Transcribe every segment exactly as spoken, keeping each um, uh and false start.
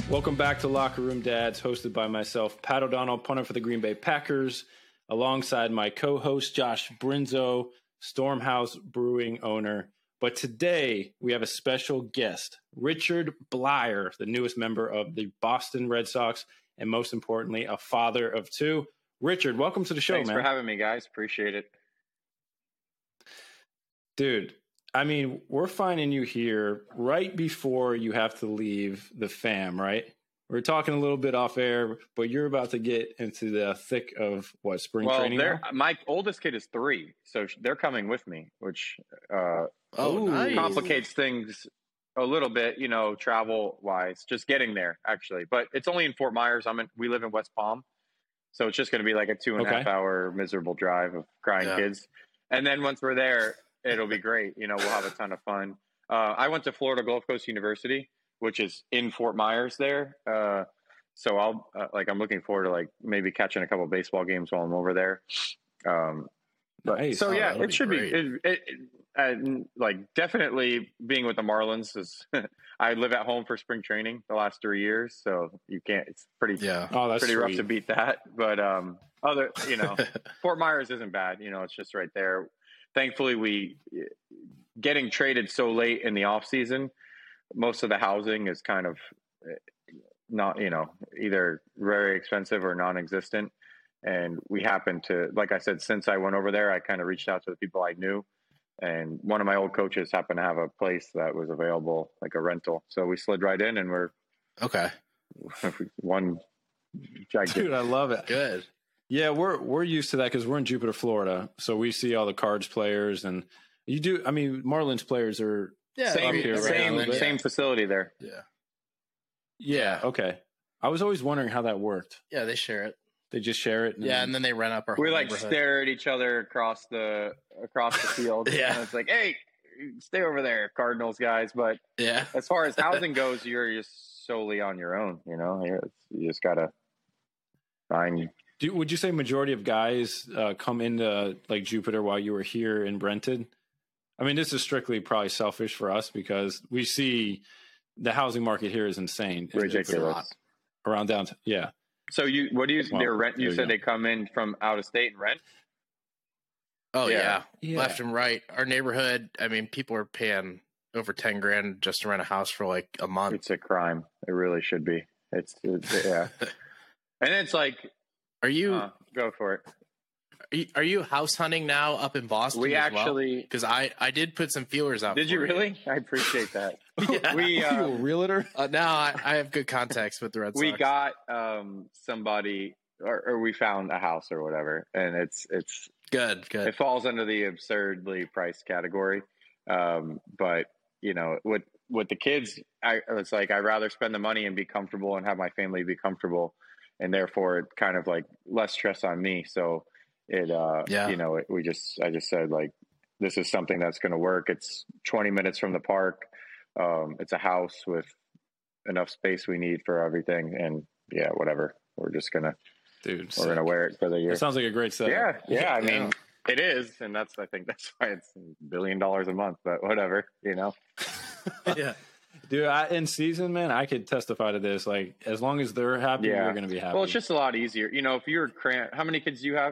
Welcome back to Locker Room Dads, hosted by myself, Pat O'Donnell, punter for the Green Bay Packers, alongside my co-host, Josh Brinzo, Stormhouse Brewing owner. But today, we have a special guest, Richard Bleier, the newest member of the Boston Red Sox, and most importantly, a father of two. Richard, welcome to the show, Thanks man. Thanks for having me, guys. Appreciate it. Dude, I mean, we're finding you here right before you have to leave the fam, right? We're talking a little bit off air, but you're about to get into the thick of what, spring well, training now? My oldest kid is three, so they're coming with me, which uh, oh, nice. complicates things a little bit, you know, travel-wise, just getting there, actually. But it's only in Fort Myers. I'm in, we live in West Palm, so it's just going to be like a two and okay. a half hour miserable drive of crying yeah. kids. And then once we're there, it'll be great. You know, we'll have a ton of fun. Uh, I went to Florida Gulf Coast University, which is in Fort Myers there. Uh, so I'll uh, like, I'm looking forward to like maybe catching a couple of baseball games while I'm over there. Um, but nice. so yeah, oh, it should great. be, it, it, it, uh, like definitely being with the Marlins is, I live at home for spring training the last three years. So you can't, it's pretty, yeah. oh, that's pretty sweet. rough to beat that. But um, other, you know, Fort Myers isn't bad. You know, it's just right there. Thankfully, we getting traded so late in the off season, most of the housing is kind of not, you know, either very expensive or non-existent. And we happen to, like I said, since I went over there, I kind of reached out to the people I knew. And one of my old coaches happened to have a place that was available, like a rental. So we slid right in and we're okay. one gigantic. Dude, I love it. Good. Yeah, we're we're used to that because we're in Jupiter, Florida. So we see all the Cards players, and you do. I mean, Marlins players are yeah, same here, same, right? same facility there. Yeah. Yeah. Okay. I was always wondering how that worked. Yeah, they share it. They just share it. And yeah, and then they rent up our. We like stare at each other across the across the field. yeah, and it's like, hey, stay over there, Cardinals guys. But yeah, as far as housing goes, you're just solely on your own. You know, you just gotta find. Do, would you say majority of guys uh, come into like Jupiter while you were here in Brenton? I mean, this is strictly probably selfish for us because we see the housing market here is insane. Ridiculous. Around downtown. Yeah. So you, what do you, well, their rent, you said you they come in from out of state and rent? Oh yeah. Yeah. yeah. Left and right. Our neighborhood, I mean, people are paying over ten grand just to rent a house for like a month. It's a crime. It really should be. It's, it's yeah. And it's like, Are you uh, go for it? Are you, are you house hunting now up in Boston? We as actually because well? I I did put some feelers out. Did for you really? You. I appreciate that. yeah. We uh, are you a realtor? Uh, now I, I have good contacts with the Red Sox. We got um, somebody, or, or we found a house or whatever, and it's it's good. Good. It falls under the absurdly priced category, um, but you know, with with the kids, I it's like I'd rather spend the money and be comfortable and have my family be comfortable. And therefore, it kind of like less stress on me. So it, uh, yeah. you know, it, we just, I just said like, this is something that's going to work. It's twenty minutes from the park. Um, it's a house with enough space we need for everything. And yeah, whatever. We're just going to, dude, we're going to wear it for the year. That sounds like a great setup. Yeah. Yeah. I mean, yeah. It is. And that's, I think that's why it's a billion dollars a month, but whatever, you know? yeah. Dude, I, in season, man, I could testify to this. Like, as long as they're happy, yeah. we're going to be happy. Well, it's just a lot easier. You know, if you're cramped, how many kids do you have?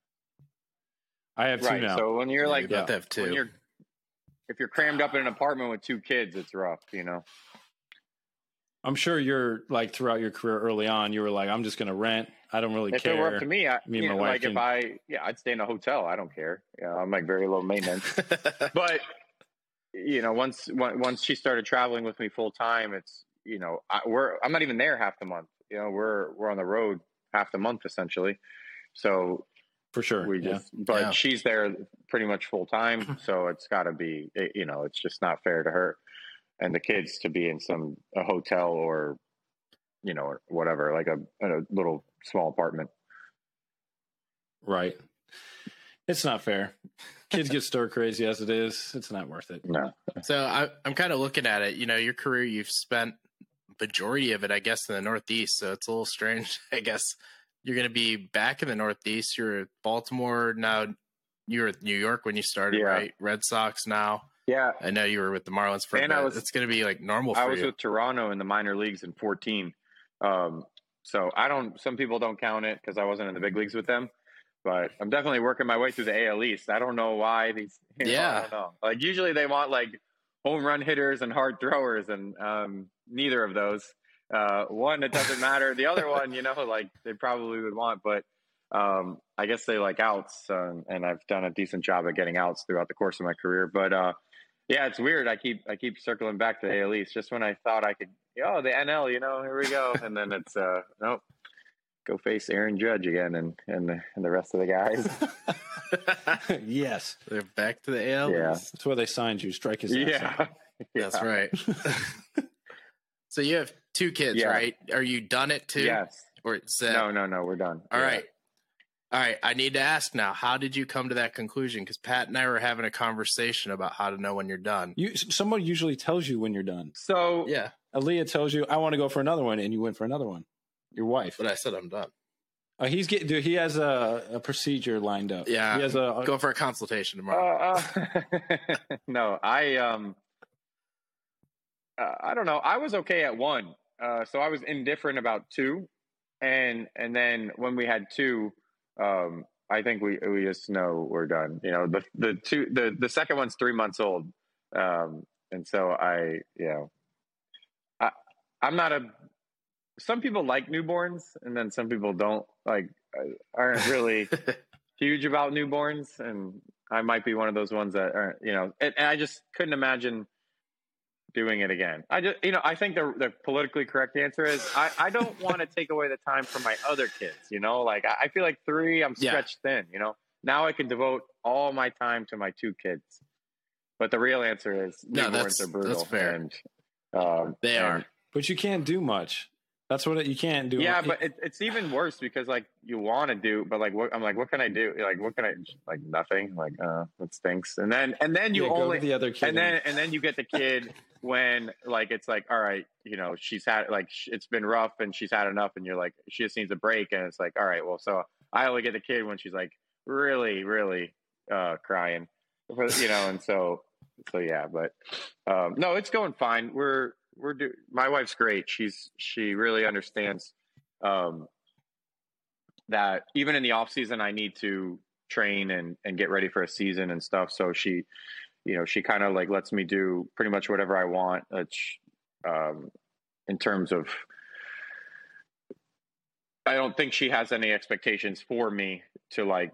I have two right. now. So when you're yeah, like, you both have two. When you're, if you're crammed up in an apartment with two kids, it's rough, you know? I'm sure you're like throughout your career early on, you were like, I'm just going to rent. I don't really if care. If it were up to me, I, me you and my know, wife like can... if I, yeah, I'd stay in a hotel. I don't care. Yeah, I'm like very low maintenance. But, you know, once once she started traveling with me full time, it's, you know, I, we're I'm not even there half the month. You know, we're we're on the road half the month essentially. So for sure, we yeah. just, but yeah. she's there pretty much full time. So it's got to be, you know, it's just not fair to her and the kids to be in some a hotel or, you know, or whatever, like a, a little small apartment. Right. It's not fair. Kids get stir crazy as it is. It's not worth it. No. So I, I'm kind of looking at it. You know, your career, you've spent majority of it, I guess, in the Northeast. So it's a little strange. I guess you're going to be back in the Northeast. You're at Baltimore now. You were at New York when you started, yeah. right? Red Sox now. Yeah. I know you were with the Marlins for and a bit. I was, it's going to be like normal for I was you. with Toronto in the minor leagues in fourteen. Um, so I don't. Some people don't count it because I wasn't in the big leagues with them. But I'm definitely working my way through the A L East. I don't know why these. You know, yeah. I don't know. Like usually they want like home run hitters and hard throwers, and um, neither of those. Uh, one, it doesn't matter. The other one, you know, like they probably would want, but um, I guess they like outs, uh, and I've done a decent job at getting outs throughout the course of my career. But uh, yeah, it's weird. I keep I keep circling back to the A L East just when I thought I could. Oh, the N L, you know, here we go, and then it's uh, nope. Go face Aaron Judge again and and the, and the rest of the guys. Yes, they're back to the A L. Yeah, that's where they signed you. Strike his yeah. ass out. That's yeah. right. So you have two kids, yeah. right? Are you done it too? Yes. Or is that... No, no, no. We're done. All yeah. right. All right. I need to ask now. How did you come to that conclusion? Because Pat and I were having a conversation about how to know when you're done. You someone usually tells you when you're done. So yeah, Aaliyah tells you, "I want to go for another one," and you went for another one. Your wife. But I said I'm done. Uh, he's getting. Dude, he has a, a procedure lined up. Yeah, he has a, a go for a consultation tomorrow. Uh, uh, no, I um, uh, I don't know. I was okay at one, uh, so I was indifferent about two, and and then when we had two, um, I think we we just know we're done. You know, the the two the the second one's three months old, um, and so I you know, I I'm not a. Some people like newborns, and then some people don't like aren't really huge about newborns, and I might be one of those ones that aren't, you know. And, and I just couldn't imagine doing it again. I just, you know, I think the the politically correct answer is I, I don't want to take away the time from my other kids. You know, like I, I feel like three, I'm stretched yeah. thin. You know, now I can devote all my time to my two kids. But the real answer is no, newborns that's, are brutal. That's fair. And, um, they and, are, but you can't do much. That's what it, you can't do. Yeah, but it, it's even worse because like you want to do, but like what I'm like, what can I do? Like what can I like nothing? Like uh, it stinks. And then and then you yeah, only the other kid and then and then you get the kid when like it's like all right, you know, she's had like it's been rough and she's had enough, and you're like she just needs a break, and it's like all right, well, so I only get the kid when she's like really really uh, crying, you know, and so so yeah, but um, no, it's going fine. We're We're do- my wife's great. She's she really understands um, that even in the off season, I need to train and, and get ready for a season and stuff. So she, you know, she kind of like lets me do pretty much whatever I want. Uh, um, in terms of, I don't think she has any expectations for me to like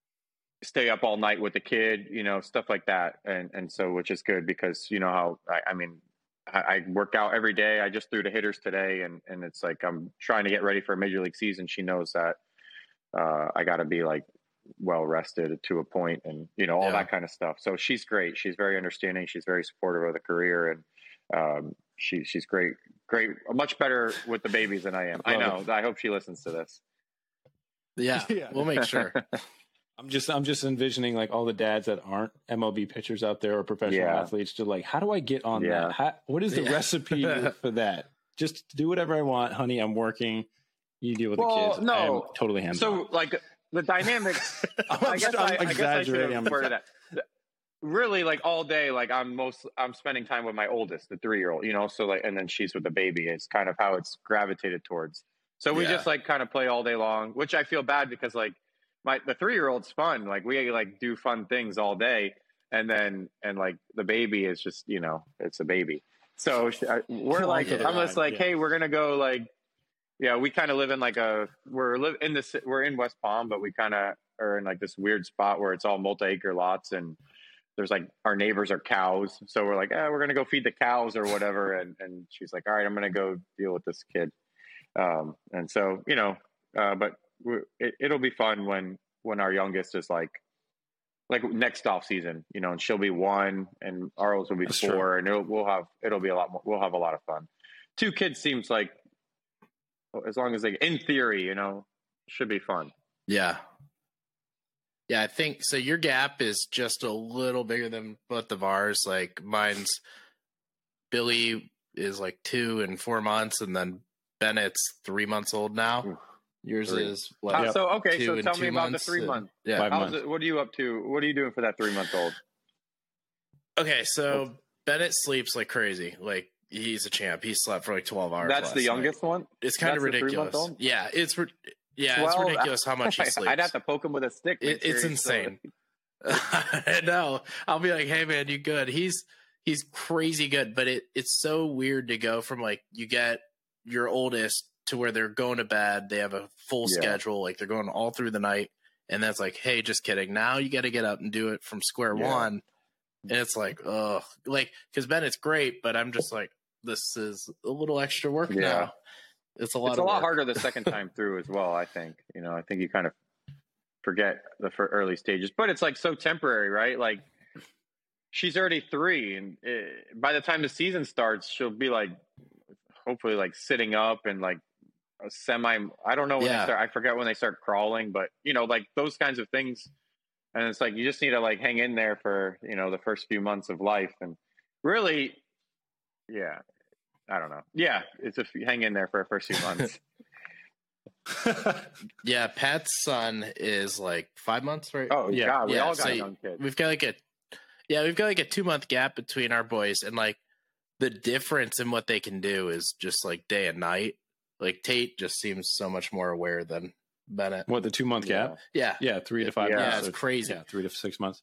stay up all night with the kid, you know, stuff like that. And and so which is good because you know how I, I mean. I work out every day. I just threw the hitters today, and, and it's like I'm trying to get ready for a major league season. She knows that uh, I got to be like well rested to a point, and you know all yeah. that kind of stuff. So she's great. She's very understanding. She's very supportive of the career, and um, she she's great. Great, much better with the babies than I am. I know. I hope she listens to this. Yeah, yeah. We'll make sure. I'm just I'm just envisioning like all the dads that aren't M L B pitchers out there or professional yeah. athletes to like, how do I get on yeah. that? How, what is the yeah. recipe for that? Just do whatever I want, honey. I'm working. You deal with well, the kids. No, I'm totally hands so on. like the dynamics. I'm, I guess I'm I, exaggerating. I guess I should have that. Really, like all day, like I'm most I'm spending time with my oldest, the three year old. You know, so like, and then she's with the baby. It's kind of how it's gravitated towards. So we yeah. just like kind of play all day long, which I feel bad because like. My the three year old's fun. Like we like do fun things all day, and then and like the baby is just you know it's a baby. So we're like I'm just like yeah. hey we're gonna go like yeah we kind of live in like a we're live in this we're in West Palm, but we kind of are in like this weird spot where it's all multi acre lots, and there's like our neighbors are cows. So we're like eh, we're gonna go feed the cows or whatever, and and she's like all right I'm gonna go deal with this kid, um, and so you know uh, but. It, it'll be fun when when our youngest is like like next off season, you know, and she'll be one, and ours will be That's four, true. and it'll, we'll have it'll be a lot more. We'll have a lot of fun. Two kids seems like as long as they, in theory, you know, should be fun. Yeah, yeah. I think so. Your gap is just a little bigger than both of ours. Like mine's Billy is like two and four months, and then Bennett's three months old now. Ooh. Yours three. is what? Uh, so okay, so tell me about months, the three months. Yeah, How's it, what are you up to? What are you doing for that three month old? Okay, so Bennett sleeps like crazy. Like he's a champ. He slept for like twelve hours. That's the youngest night. one. It's kind That's of ridiculous. Yeah, it's yeah, twelve? It's ridiculous how much he sleeps. I'd have to poke him with a stick. It, it's insane. I know. I'll be like, hey man, you good? He's he's crazy good, but it it's so weird to go from like you get your oldest to where they're going to bed, they have a full yeah. schedule, like they're going all through the night, and that's like, hey, just kidding. Now you got to get up and do it from square yeah. one, and it's like, ugh, like because Bennett's great, but I'm just like, this is a little extra work yeah. now. It's a lot. It's of a lot work. harder the second time through as well. I think you know. I think you kind of forget the early stages, but it's like so temporary, right? Like she's already three, and it, by the time the season starts, she'll be like, hopefully, like sitting up and like a semi. I don't know when yeah. they start. I forget when they start crawling, but you know, like those kinds of things. And it's like you just need to like hang in there for you know the first few months of life, and really, yeah, I don't know. Yeah, it's a hang in there for the first few months. Yeah, Pat's son is like five months, right? Oh yeah, God, we yeah, all got so young kids. We've got like a yeah, we've got like a two month gap between our boys, and like the difference in what they can do is just like day and night. Like Tate just seems so much more aware than Bennett. What, the two month gap? Yeah, yeah, three to five. Yeah, months. yeah it's crazy. Yeah, three to six months.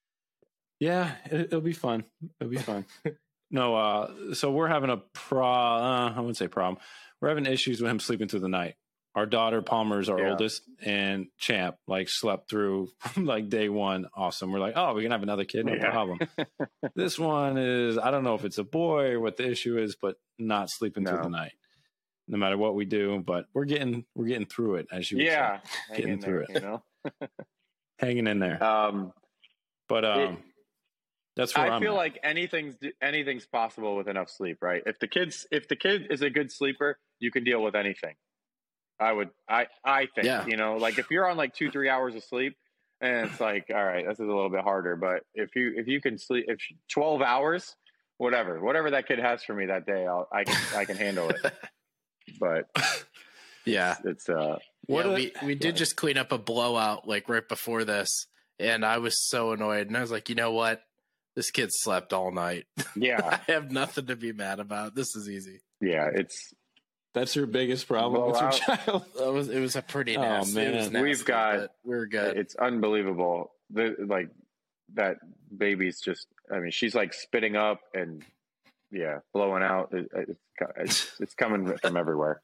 Yeah, it, it'll be fun. It'll be fun. No, uh, so we're having a pro. Uh, I wouldn't say problem. We're having issues with him sleeping through the night. Our daughter Palmer is our yeah. oldest, and Champ like slept through like day one. Awesome. We're like, oh, we can have another kid, no yeah. problem. This one is, I don't know if it's a boy or what the issue is, but not sleeping no. through the night, no matter what we do. But we're getting we're getting through it, as you yeah, say. Getting through there, it, you know, hanging in there. Um, but um, it, that's where I I'm feel at. like anything's anything's possible with enough sleep, right? If the kids, if the kid is a good sleeper, you can deal with anything. I would, I, I think, yeah. you know, like if you're on like two, three hours of sleep and it's like, all right, this is a little bit harder, but if you, if you can sleep, if twelve hours, whatever, whatever that kid has for me that day, I'll, I can, I can handle it. But yeah, it's, uh, what yeah, a, we, we did just clean up a blowout like right before this. And I was so annoyed. And I was like, you know what? This kid slept all night. Yeah. I have nothing to be mad about. This is easy. Yeah. It's, That's your biggest problem with your child. It was, it was a pretty nasty. Oh man, nasty, we've got we're good. It's unbelievable. The like that baby's just. I mean, she's like spitting up and yeah, blowing out. It, it's, it's it's coming from everywhere.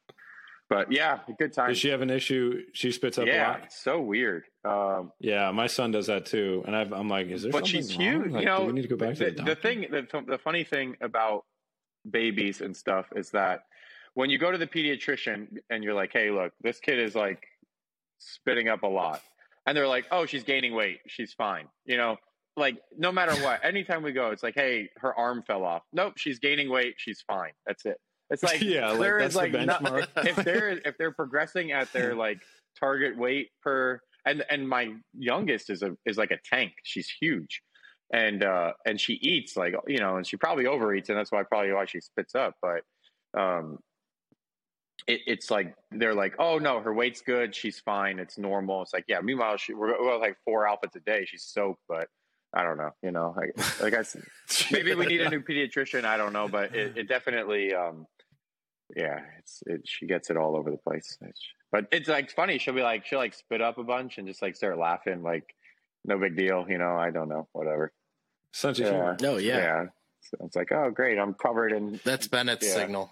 But yeah, good time. Does she have an issue? She spits up yeah, a lot. It's so weird. Um, yeah, my son does that too, and I've, I'm like, is there? But something she's wrong? huge. Like, you know, do we need to go back the, to the doctor? the thing. The, the funny thing about babies and stuff is that when you go to the pediatrician and you're like, hey, look, this kid is like spitting up a lot. And they're like, oh, she's gaining weight. She's fine. You know, like no matter what, anytime we go, it's like, hey, her arm fell off. Nope. She's gaining weight. She's fine. That's it. It's like, yeah, there like, is like, the no, if they're, if they're progressing at their like target weight per, and, and my youngest is a, is like a tank. She's huge. And, uh, and she eats like, you know, and she probably overeats, and that's why probably why she spits up. But, um, It, it's like they're like, oh no, her weight's good, she's fine, it's normal. It's like, yeah. Meanwhile, she, we're, we're like four alphas a day. She's soaked, but I don't know. You know, I, I guess maybe we need a new pediatrician. I don't know, but it, it definitely, um, yeah, it's it. She gets it all over the place. It's, but it's like funny. She'll be like, she'll like spit up a bunch and just like start laughing, like no big deal. You know, I don't know, whatever. Such a yeah. humor. No, yeah, yeah. So it's like, oh great, I'm covered in. That's Bennett's yeah. signal.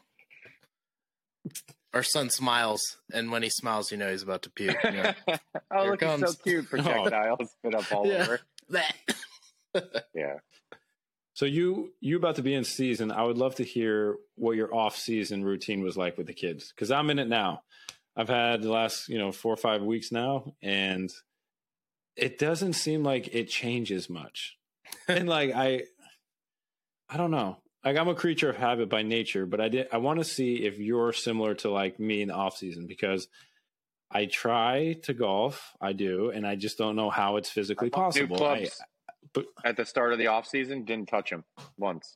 Our son smiles, and when he smiles, you know he's about to puke. You know, oh, look, he's so cute. Projectiles spit up all yeah. over. Yeah. So you you about to be in season. I would love to hear what your off season routine was like with the kids, because I'm in it now. I've had the last you know four or five weeks now, and it doesn't seem like it changes much. And like I, I don't know. Like I'm a creature of habit by nature, but I did. I want to see if you're similar to like me in the off season, because I try to golf. I do, and I just don't know how it's physically possible. New clubs I, but, at the start of the off season, didn't touch them once.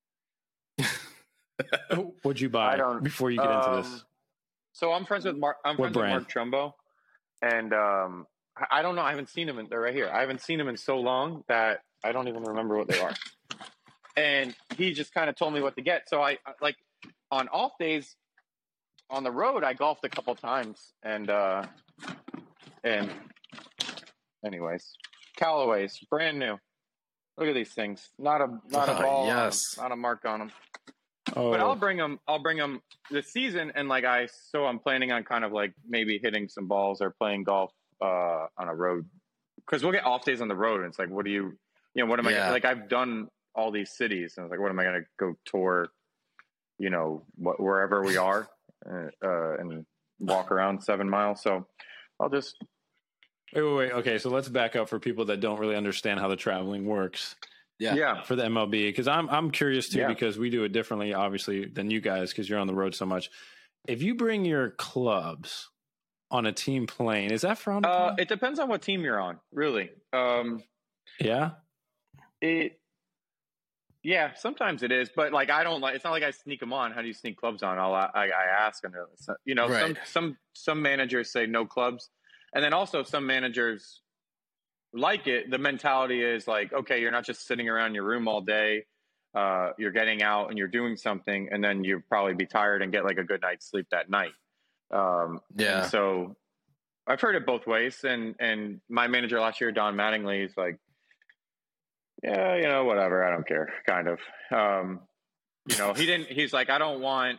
What'd you buy before you get um, into this? So I'm friends with Mark. I'm what friends brand? with Mark Trumbo, and um, I don't know. I haven't seen them. In, they're right here. I haven't seen them in so long that I don't even remember what they are. and he just kind of told me what to get. So I like on off days on the road, I golfed a couple times, and uh, and anyways, Callaway's brand new. Look at these things. Not a not a Oh, ball. yes. On them, not a mark on them. Oh, But I'll bring them. I'll bring them this season, and like I, so I'm planning on kind of like maybe hitting some balls or playing golf uh, on a road, because we'll get off days on the road, and it's like, what do you, you know, what am Yeah. I like? I've done all these cities, and I was like, what am I going to go tour? You know, wh- wherever we are, uh, uh, and walk around seven miles. So I'll just wait, wait, wait. Okay, so let's back up for people that don't really understand how the traveling works. Yeah. yeah. For the M L B, because I'm I'm curious too, Yeah. because we do it differently, obviously, than you guys, because you're on the road so much. If you bring your clubs on a team plane, is that frowned Uh, upon? it depends on what team you're on, really. Um, Yeah. It, yeah, sometimes it is, but like I don't like. It's not like I sneak them on. How do you sneak clubs on? I'll I, I ask, and they're- you know, Right. some some some managers say no clubs, and then also some managers like it. The mentality is like, okay, you're not just sitting around your room all day. Uh, you're getting out and you're doing something, and then you'll probably be tired and get like a good night's sleep that night. Um, Yeah. and so I've heard it both ways, and and my manager last year, Don Mattingly, is like, yeah, you know, whatever, I don't care, kind of. Um, you know, he didn't. He's like, I don't want.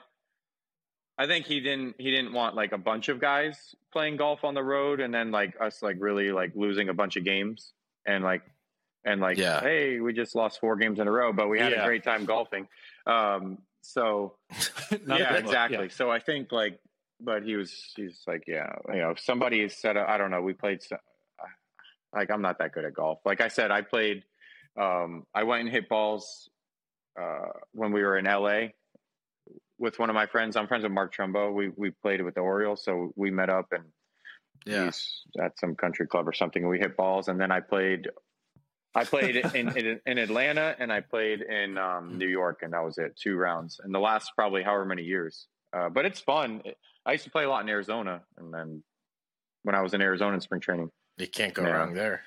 I think he didn't. He didn't want like a bunch of guys playing golf on the road, and then like us like really like losing a bunch of games, and like and like, Yeah. hey, we just lost four games in a row, but we had Yeah. a great time golfing. Um, so Not yeah, a good look. exactly. Yeah. So I think like, but he was, he's like, yeah, you know, if somebody said, I don't know, we played, so- like, I'm not that good at golf. Like I said, I played, um, I went and hit balls uh, when we were in L A with one of my friends. I'm friends with Mark Trumbo. We we played with the Orioles, so we met up and Yeah. he's at some country club or something, and we hit balls. And then I played, I played in in, in Atlanta, and I played in um, New York, and that was it, two rounds. And the last probably however many years, uh, but it's fun. I used to play a lot in Arizona, and then when I was in Arizona in spring training, You can't go Yeah. wrong there.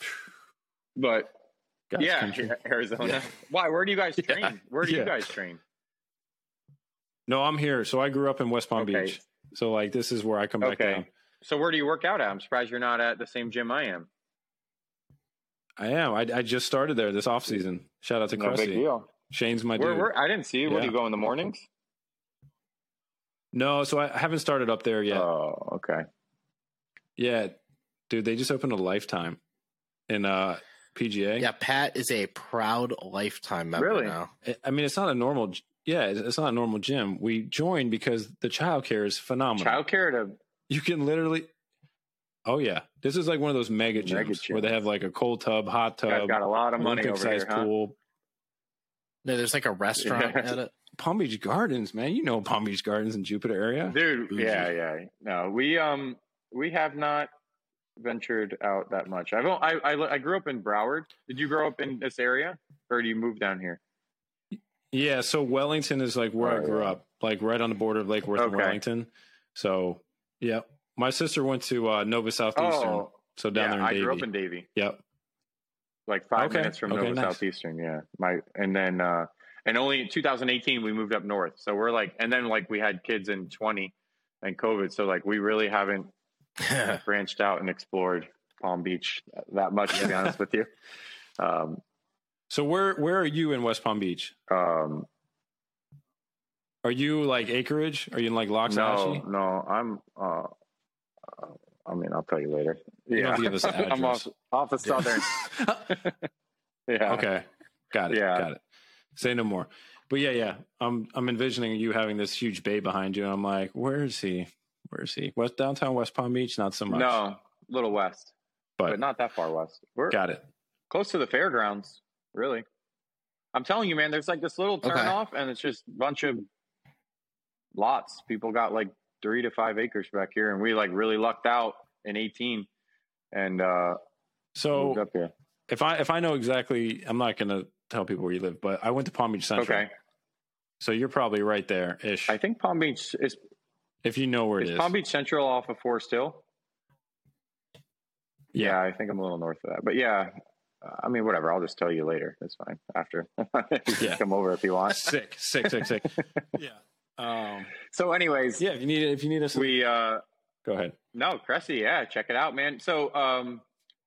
but God's yeah, country. Arizona. Yeah. Why? Where do you guys train? Yeah. Where do Yeah. you guys train? No, I'm here. So I grew up in West Palm Okay. Beach. So like this is where I come back Okay. down. So where do you work out at? I'm surprised you're not at the same gym I am. I am. I, I just started there this off season. Shout out to No big Cressy. deal. Shane's my Where, dude. where, I didn't see you. What do Yeah. you go in the mornings? No, so I haven't started up there yet. Oh, okay. Yeah, dude, they just opened a Lifetime in uh, P G A. Yeah, Pat is a proud lifetime member Really? now. I- I mean, it's not a normal. g- Yeah, it's it's not a normal gym. We joined because the childcare is phenomenal. Childcare to You can literally. Oh yeah, this is like one of those mega gyms, Mega where they gyms. have like a cold tub, hot you guys tub, got a lot of money over Olympic-sized here, huh? pool. No, there's like a restaurant Yeah. at it. Palm Beach Gardens, man. You know Palm Beach Gardens in Jupiter area. Dude, Bougie. yeah, yeah. No, we um we have not ventured out that much. I've o- I, I I grew up in Broward. Did you grow up in this area, or do you move down here? Yeah, so Wellington is like where Oh, I grew yeah. up, like right on the border of Lake Worth and Okay. Wellington. So, yeah, my sister went to uh, Nova Southeastern, Oh, so down yeah, there in I Davie. grew up in Davie, Yep. like five Okay, minutes from okay, Nova nice. Southeastern. Yeah, my and then uh and only in two thousand eighteen we moved up north. So we're like, and then like we had kids in twenty and COVID. So like we really haven't branched out and explored Palm Beach that much, to be honest with you. Um, So where where are you in West Palm Beach? um, Are you like acreage? Are you in like no, Loxahatchee? no, I'm. Uh, uh, I mean, I'll tell you later. You don't Yeah, have to give us the I'm off address. off the southern. Yeah. Okay, got it. Yeah. Got it. Say no more. But yeah, yeah, I'm I'm envisioning you having this huge bay behind you, and I'm like, where is he? Where is he? West downtown West Palm Beach? Not so much. No, a little west, but, but not that far west. We're got it. close to the fairgrounds, really. I'm telling you, man, there's like this little turn Okay. off, and it's just a bunch of lots. People got like three to five acres back here, and we like really lucked out in eighteen and uh moved So up here. if I if I know exactly, I'm not going to tell people where you live, but I went to Palm Beach Central. Okay. So you're probably right there ish. I think Palm Beach is, If you know where it is is. Palm Beach Central off of Forest Hill. Yeah, Yeah. I think I'm a little north of that. But yeah, I mean, whatever. I'll just tell you later. That's fine. After, you yeah. come over if you want. Sick, sick, sick, sick. yeah. Um, so, anyways, yeah. If you need it, if you need us, we uh, go ahead. No, Cressy. Yeah, check it out, man. So, um,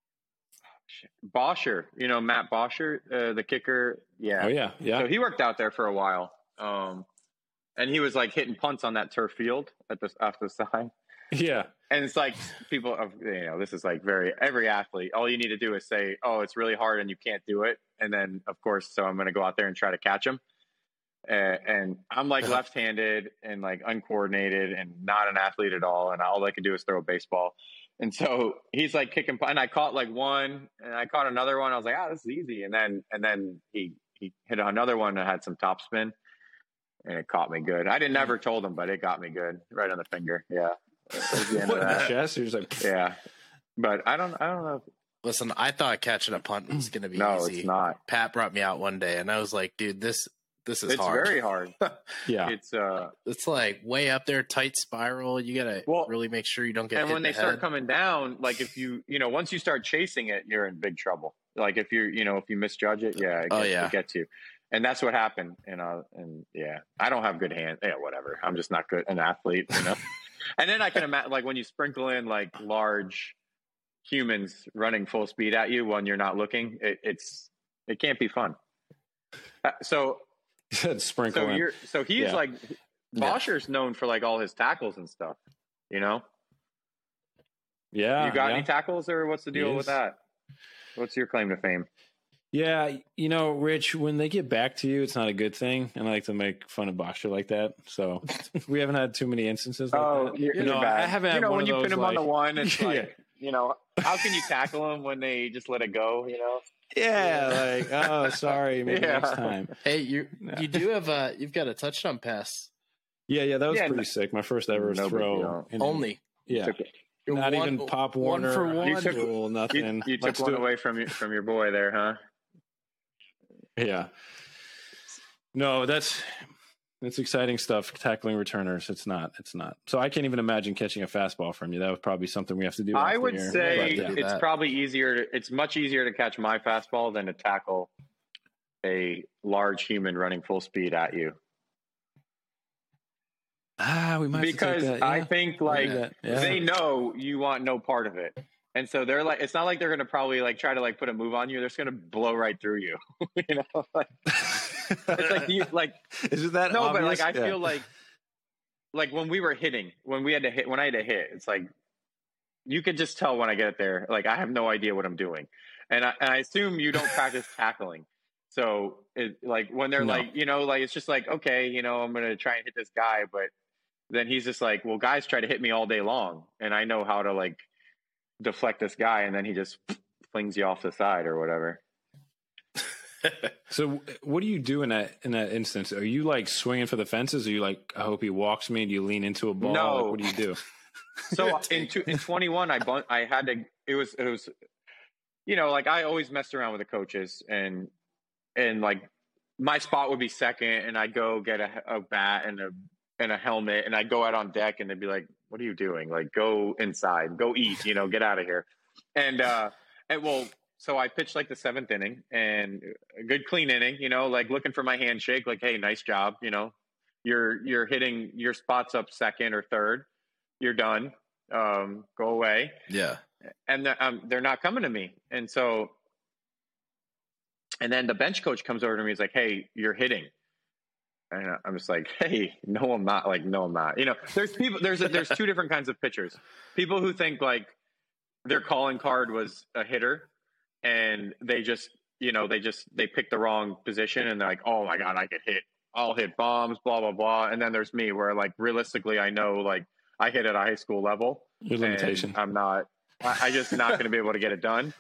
Bosher, you know Matt Bosher, uh, the kicker. Yeah. Oh yeah, yeah. So he worked out there for a while, um, and he was like hitting punts on that turf field at the off the side. Yeah. And it's like people of you know this is like very every athlete. All you need to do is say, "Oh, it's really hard and you can't do it," and then of course, so I'm going to go out there and try to catch him. Uh, and I'm like left-handed and like uncoordinated and not an athlete at all, and all I can do is throw a baseball. And so he's like kicking, and I caught like one, and I caught another one. I was like, "Ah, this is easy." And then and then he he hit another one that had some topspin, and it caught me good. I didn't never told him, but it got me good right on the finger. Yeah. The what, the chest? You're just like, yeah, but I don't, I don't know. Listen, I thought catching a punt was going to be no, easy. it's not. Pat brought me out one day, and I was like, "Dude, this this is it's hard. very hard. yeah, it's uh, it's like way up there, tight spiral. You got to well, really make sure you don't get." And hit when they the start head. coming down, like if you, you know, once you start chasing it, you're in big trouble. Like if you're, you know, if you misjudge it, yeah, it gets, oh yeah, it gets you. And that's what happened. And uh, and yeah, I don't have good hands. Yeah, whatever. I'm just not good an athlete, you know. And then I can imagine, like, when you sprinkle in like large humans running full speed at you when you're not looking, it, it's it can't be fun. Uh, so, sprinkle so in. you're so he's yeah. like Bosher's yeah. known for like all his tackles and stuff. You know. Yeah. You got yeah. any tackles, or what's the deal with that? What's your claim to fame? Yeah, you know, Rich, when they get back to you, it's not a good thing. And I like to make fun of Bosher like that. So we haven't had too many instances like oh, that. You're, you you're know, bad. I haven't had You know, one when of you those, put him like, on the one, it's yeah. like, you know, how can you tackle him when they just let it go, you know? Yeah, like, oh, sorry, maybe yeah. next time. Hey, you no. you do have a, you've got a touchdown pass. Yeah, yeah, that was yeah, pretty no, sick. My first ever no throw. In, Only. Yeah. Not one, even Pop Warner. One for one. You took, rule, nothing. You, you took one away from your, from your boy there, huh? Yeah. No, that's that's exciting stuff. Tackling returners, it's not. It's not. So I can't even imagine catching a fastball from you. That was probably something we have to do. I would here. say but, yeah. it's probably easier. To, it's much easier to catch my fastball than to tackle a large human running full speed at you. Ah, we might because have to take that. Yeah. I think like yeah. they know you want no part of it. And so they're like, it's not like they're going to probably like try to like put a move on you. They're just going to blow right through you. you know, like, it's like, you, like, is it that? No, obvious? but like, I yeah. feel like, like when we were hitting, when we had to hit, when I had to hit, it's like, you could just tell when I get there, like, I have no idea what I'm doing. And I, and I assume you don't practice tackling. So it, like when they're no. like, you know, like, it's just like, okay, you know, I'm going to try and hit this guy, but then he's just like, well, guys try to hit me all day long. And I know how to like deflect this guy, and then he just flings you off the side or whatever. So what do you do in that in that instance? Are you like swinging for the fences? Or are you like, I hope he walks me? Do you lean into a ball? No. Like, what do you do? So in two, in twenty-one, I bunt, I had to. It was it was, you know, like I always messed around with the coaches, and and like my spot would be second, and I'd go get a, a bat and a and a helmet, and I'd go out on deck, and they'd be like, what are you doing? Like, go inside, go eat, you know, get out of here. And, uh, and well, so I pitched like the seventh inning, and a good clean inning, you know, like looking for my handshake, like, hey, nice job. You know, you're, you're hitting your spots up second or third. You're done. Um, go away. Yeah. And they're, um, they're not coming to me. And so, and then the bench coach comes over to me. He's like, hey, you're hitting. And I'm just like, hey, no, I'm not. Like, no, I'm not. You know, there's people. There's a, there's two different kinds of pitchers. People who think like their calling card was a hitter, and they just, you know, they just they picked the wrong position, and they're like, oh my god, I could hit. I'll hit bombs, blah blah blah. And then there's me, where like realistically, I know like I hit at a high school level. Your limitation. I'm not. I, I just not going to be able to get it done.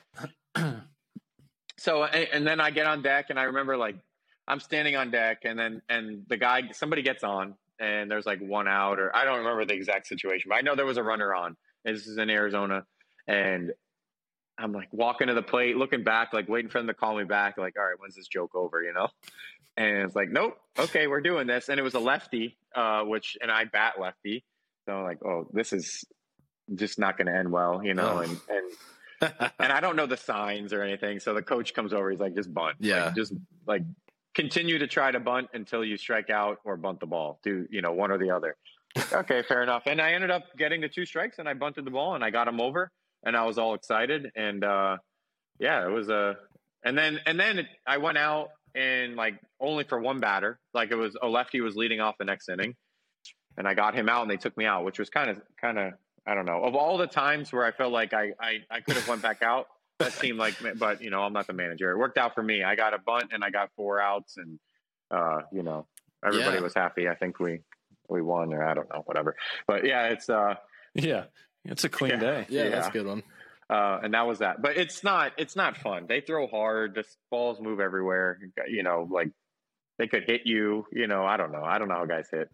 So and, and then I get on deck, and I remember like. I'm standing on deck, and then and the guy, somebody gets on, and there's like one out, or I don't remember the exact situation, but I know there was a runner on. This is in Arizona, and I'm like walking to the plate, looking back, like waiting for them to call me back, like, all right, when's this joke over, you know? And it's like, nope, okay, we're doing this, and it was a lefty, uh, which and I bat lefty, so I'm like, oh, this is just not going to end well, you know, oh. and and and I don't know the signs or anything. So the coach comes over. He's like, just bunt. Yeah. Like, just like continue to try to bunt until you strike out or bunt the ball. Do, you know, one or the other. Okay, fair enough. And I ended up getting the two strikes and I bunted the ball and I got him over and I was all excited. And uh, yeah, it was a, and then, and then it, I went out and like only for one batter, like it was a lefty was leading off the next inning and I got him out and they took me out, which was kind of, kind of, I don't know, of all the times where I felt like I, I, I could have went back out, that seemed like, but you know, I'm not the manager. It worked out for me. I got a bunt and I got four outs and, uh, you know, everybody Yeah. was happy. I think we, we won or I don't know, whatever. But yeah, it's, uh, yeah, it's a clean yeah. day. Yeah, Yeah. that's a good one. Uh, and that was that. But it's not, it's not fun. They throw hard. The balls move everywhere. You know, like they could hit you, you know, I don't know. I don't know how guys hit.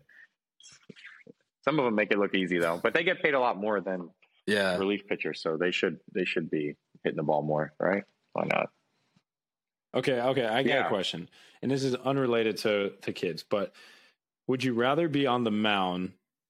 Some of them make it look easy though, but they get paid a lot more than Yeah. relief pitchers. So they should, they should be hitting the ball more, right? Why not? Okay. Okay. I got Yeah. a question, and this is unrelated to, to kids, but would you rather be on the mound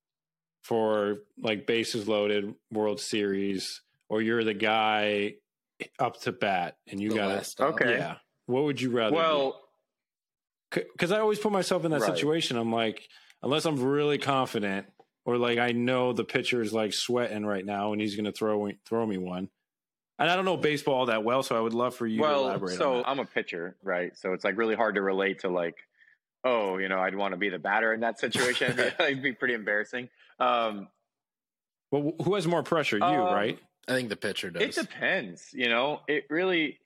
for like bases loaded World Series, or you're the guy up to bat and you The got last to, out. Okay. yeah. What would you rather Well, be? Because I always put myself in that Right. situation. I'm like, unless I'm really confident or like I know the pitcher is like sweating right now and he's going to throw throw me one. And I don't know baseball that well, so I would love for you to well, elaborate so on that. I'm a pitcher, right? So it's like really hard to relate to like, oh, you know, I'd want to be the batter in that situation. It'd be, it'd be pretty embarrassing. Um, Well, who has more pressure? You, Um, right? I think the pitcher does. It depends, you know. It really,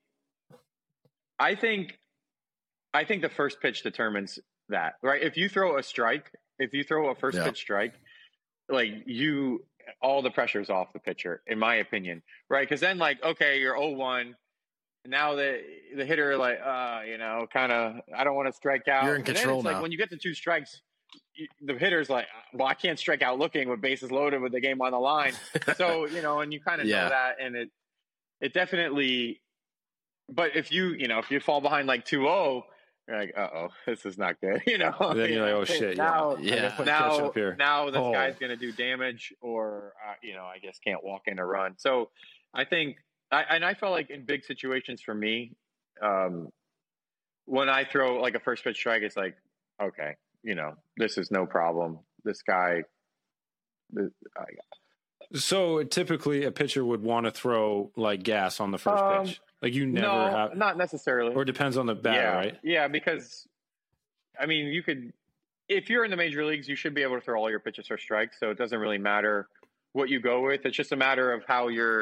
I think, I think the first pitch determines that, right? If you throw a strike, if you throw a first Yeah. pitch strike, like you, all the pressure's off the pitcher, in my opinion, right? Because then, like, okay, you're oh one. Now the the hitter, like, uh, you know, kind of, I don't want to strike out. You're in And then control it's like now. when you get to two strikes, you, the hitter's like, well, I can't strike out looking with bases loaded with the game on the line. So, you know, and you kind of Yeah. know that, and it it definitely. But if you you know if you fall behind like two oh, you're like, uh oh, this is not good. You know, Then you're like, oh shit, now yeah, Yeah. I gotta catch now up here. now this Oh. guy's gonna do damage, or uh, you know, I guess can't walk in or run. So I think, I, and I felt like in big situations for me, um, when I throw like a first pitch strike, it's like, okay, you know, this is no problem. This guy. This, I, So typically, a pitcher would want to throw like gas on the first Um, pitch. Like you never no, have, not necessarily. or it depends on the batter, yeah, right? Yeah, because I mean, you could, if you're in the major leagues, you should be able to throw all your pitches for strikes. So it doesn't really matter what you go with. It's just a matter of how you're.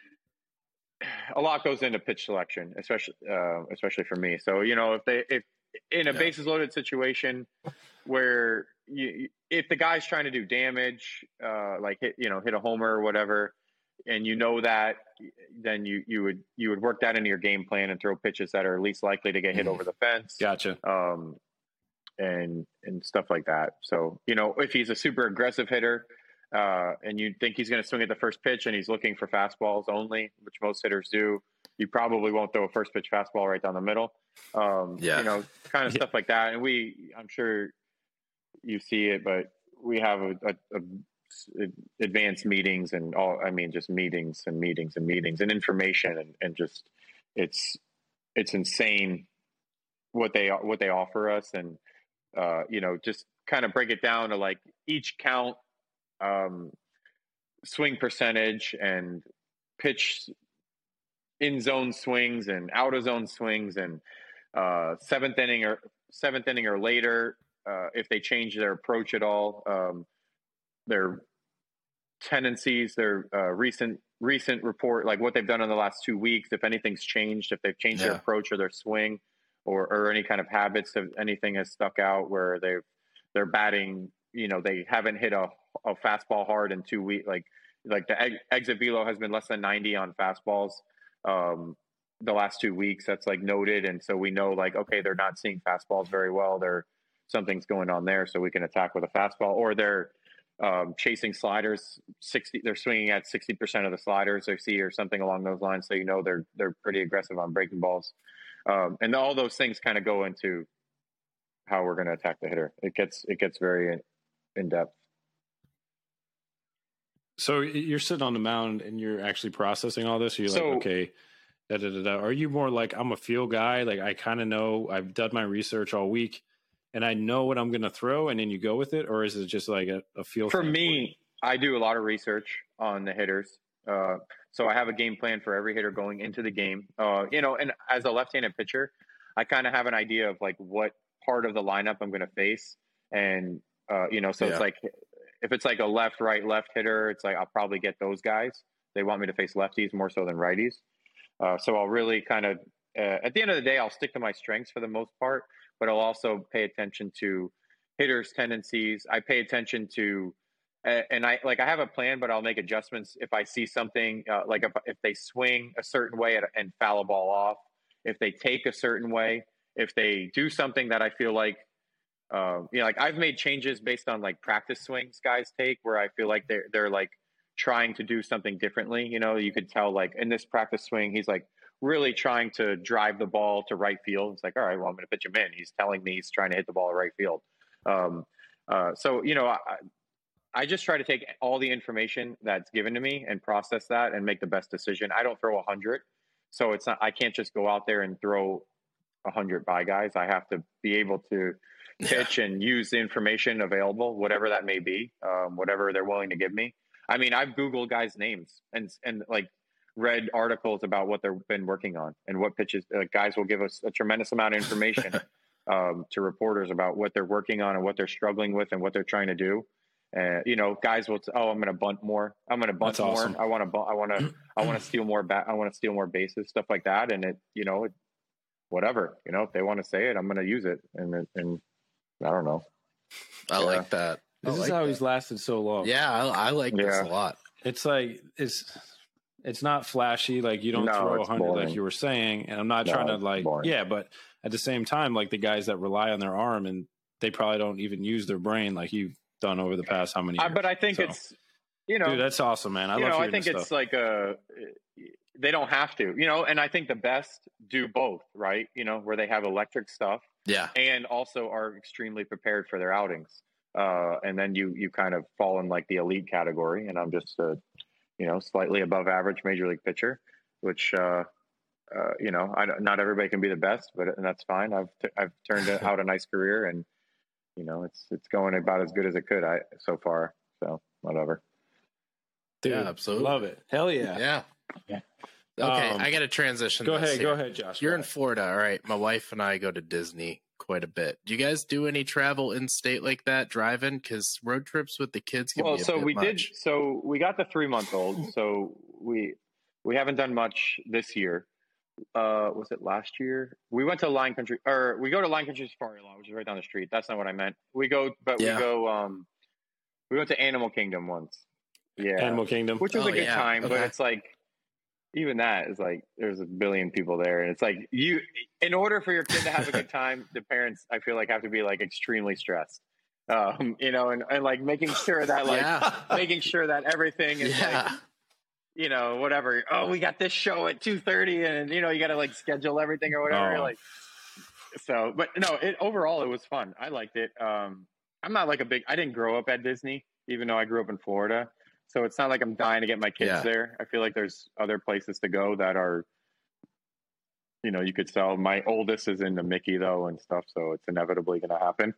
A lot goes into pitch selection, especially uh, especially for me. So you know, if they if in a Yeah. bases loaded situation where you, if the guy's trying to do damage, uh, like hit you know hit a homer or whatever, and you know that, then you you would you would work that into your game plan and throw pitches that are least likely to get hit Mhm. over the fence. Gotcha. Um, and and stuff like that. So you know, if he's a super aggressive hitter, uh, and you think he's going to swing at the first pitch, and he's looking for fastballs only, which most hitters do, you probably won't throw a first pitch fastball right down the middle. Um, Yeah. you know, kind of Yeah. stuff like that. And we, I'm sure you see it, but we have a, a, a advanced meetings and all. I mean, just meetings and meetings and meetings and information, and, and just it's it's insane what they what they offer us, and uh, you know, just kind of break it down to like each count, um, swing percentage, and pitch in zone swings and out of zone swings, and uh, seventh inning or seventh inning or later, uh, if they change their approach at all, um, their tendencies, their uh, recent recent report, like what they've done in the last two weeks, if anything's changed, if they've changed their Yeah. approach or their swing, or or any kind of habits, if anything has stuck out where they've they're batting, you know, they haven't hit a, a fastball hard in two weeks, like like the ex- exit velo has been less than ninety on fastballs um, the last two weeks. That's like noted, and so we know like, okay, they're not seeing fastballs very well. They're something's going on there, so we can attack with a fastball, or they're um, chasing sliders. Sixty, they're swinging at sixty percent of the sliders they see, or something along those lines. So you know they're they're pretty aggressive on breaking balls, um, and all those things kind of go into how we're going to attack the hitter. It gets it gets very in, in depth. So you're sitting on the mound and you're actually processing all this. Or you're so, like, okay, da, da, da, da. Are you more like, I'm a feel guy? Like I kind of know, I've done my research all week and I know what I'm going to throw and then you go with it? Or is it just like a, a feel? For me, I do a lot of research on the hitters. Uh, so I have a game plan for every hitter going into the game. Uh, you know, and as a left-handed pitcher, I kind of have an idea of like what part of the lineup I'm going to face. And, uh, you know, so yeah. it's like, if it's like a left, right, left hitter, it's like I'll probably get those guys. They want me to face lefties more so than righties. Uh, so I'll really kind of, uh, at the end of the day, I'll stick to my strengths for the most part, but I'll also pay attention to hitters' tendencies. I pay attention to, uh, and I like I have a plan, but I'll make adjustments if I see something uh, like if, if they swing a certain way and foul a ball off, if they take a certain way, if they do something that I feel like, Uh, you know, like I've made changes based on like practice swings guys take where I feel like they're, they're like trying to do something differently. You know, you could tell like in this practice swing, he's like really trying to drive the ball to right field. It's like, all right, well, I'm going to pitch him in. He's telling me he's trying to hit the ball at right field. Um, uh, so, you know, I, I just try to take all the information that's given to me and process that and make the best decision. I don't throw a hundred. So it's not, I can't just go out there and throw a hundred by guys. I have to be able to pitch and use the information available, whatever that may be, um, whatever they're willing to give me. I mean, I've Googled guys' names and and like read articles about what they've been working on and what pitches. Uh, guys will give us a tremendous amount of information um, to reporters about what they're working on and what they're struggling with and what they're trying to do. And uh, you know, guys will. T- oh, I'm going to bunt more. I'm going to bunt That's more. awesome. I want to. I want to. I want to steal more. Ba- I want to steal more bases. Stuff like that. And it, you know, it, whatever. You know, if they want to say it, I'm going to use it. And and. I don't know. I yeah. like that. This I is like how that. he's lasted so long. Yeah, I, I like yeah. this a lot. It's like it's it's not flashy. Like you don't no, throw a hundred like you were saying. And I'm not no, trying to like boring. yeah, but at the same time, like the guys that rely on their arm and they probably don't even use their brain like you've done over the past how many years. Uh, but I think so, it's you know, dude, that's awesome, man. I you love know, I think it's stuff. like a they don't have to, you know, and I think the best do both, right? You know, where they have electric stuff. Yeah. And also are extremely prepared for their outings. Uh, and then you, you kind of fall in like the elite category. And I'm just a, you know, slightly above average major league pitcher, which, uh, uh, you know, I, not everybody can be the best, but and that's fine. I've, t- I've turned out a nice career and, you know, it's, it's going about as good as it could I so far. So whatever. Dude, yeah, absolutely. Love it. Hell yeah. Yeah. Yeah. Okay, um, I got to transition. Go ahead, here. go ahead, Josh. You're in Florida, all right? My wife and I go to Disney quite a bit. Do you guys do any travel in state like that, driving? Because road trips with the kids can well, be a so bit we much. did. So we got the three month old. So we we haven't done much this year. Uh, was it last year? We went to Lion Country, or we go to Lion Country Safari Lawn, which is right down the street. That's not what I meant. We go, but yeah. we go. Um, we went to Animal Kingdom once. Yeah, Animal Kingdom, which was oh, a good yeah. time, okay. but it's like. Even that is like there's a billion people there, and it's like you. In order for your kid to have a good time, the parents I feel like have to be like extremely stressed, um, you know, and, and like making sure that like yeah. making sure that everything is yeah. like, you know, whatever. Oh, we got this show at two thirty, and you know you got to like schedule everything or whatever. Oh. Like, so, but no, it overall it was fun. I liked it. Um, I'm not like a big. I didn't grow up at Disney, even though I grew up in Florida. So it's not like I'm dying to get my kids yeah. there. I feel like there's other places to go that are, you know, you could sell. My oldest is into Mickey though and stuff, so it's inevitably going to happen.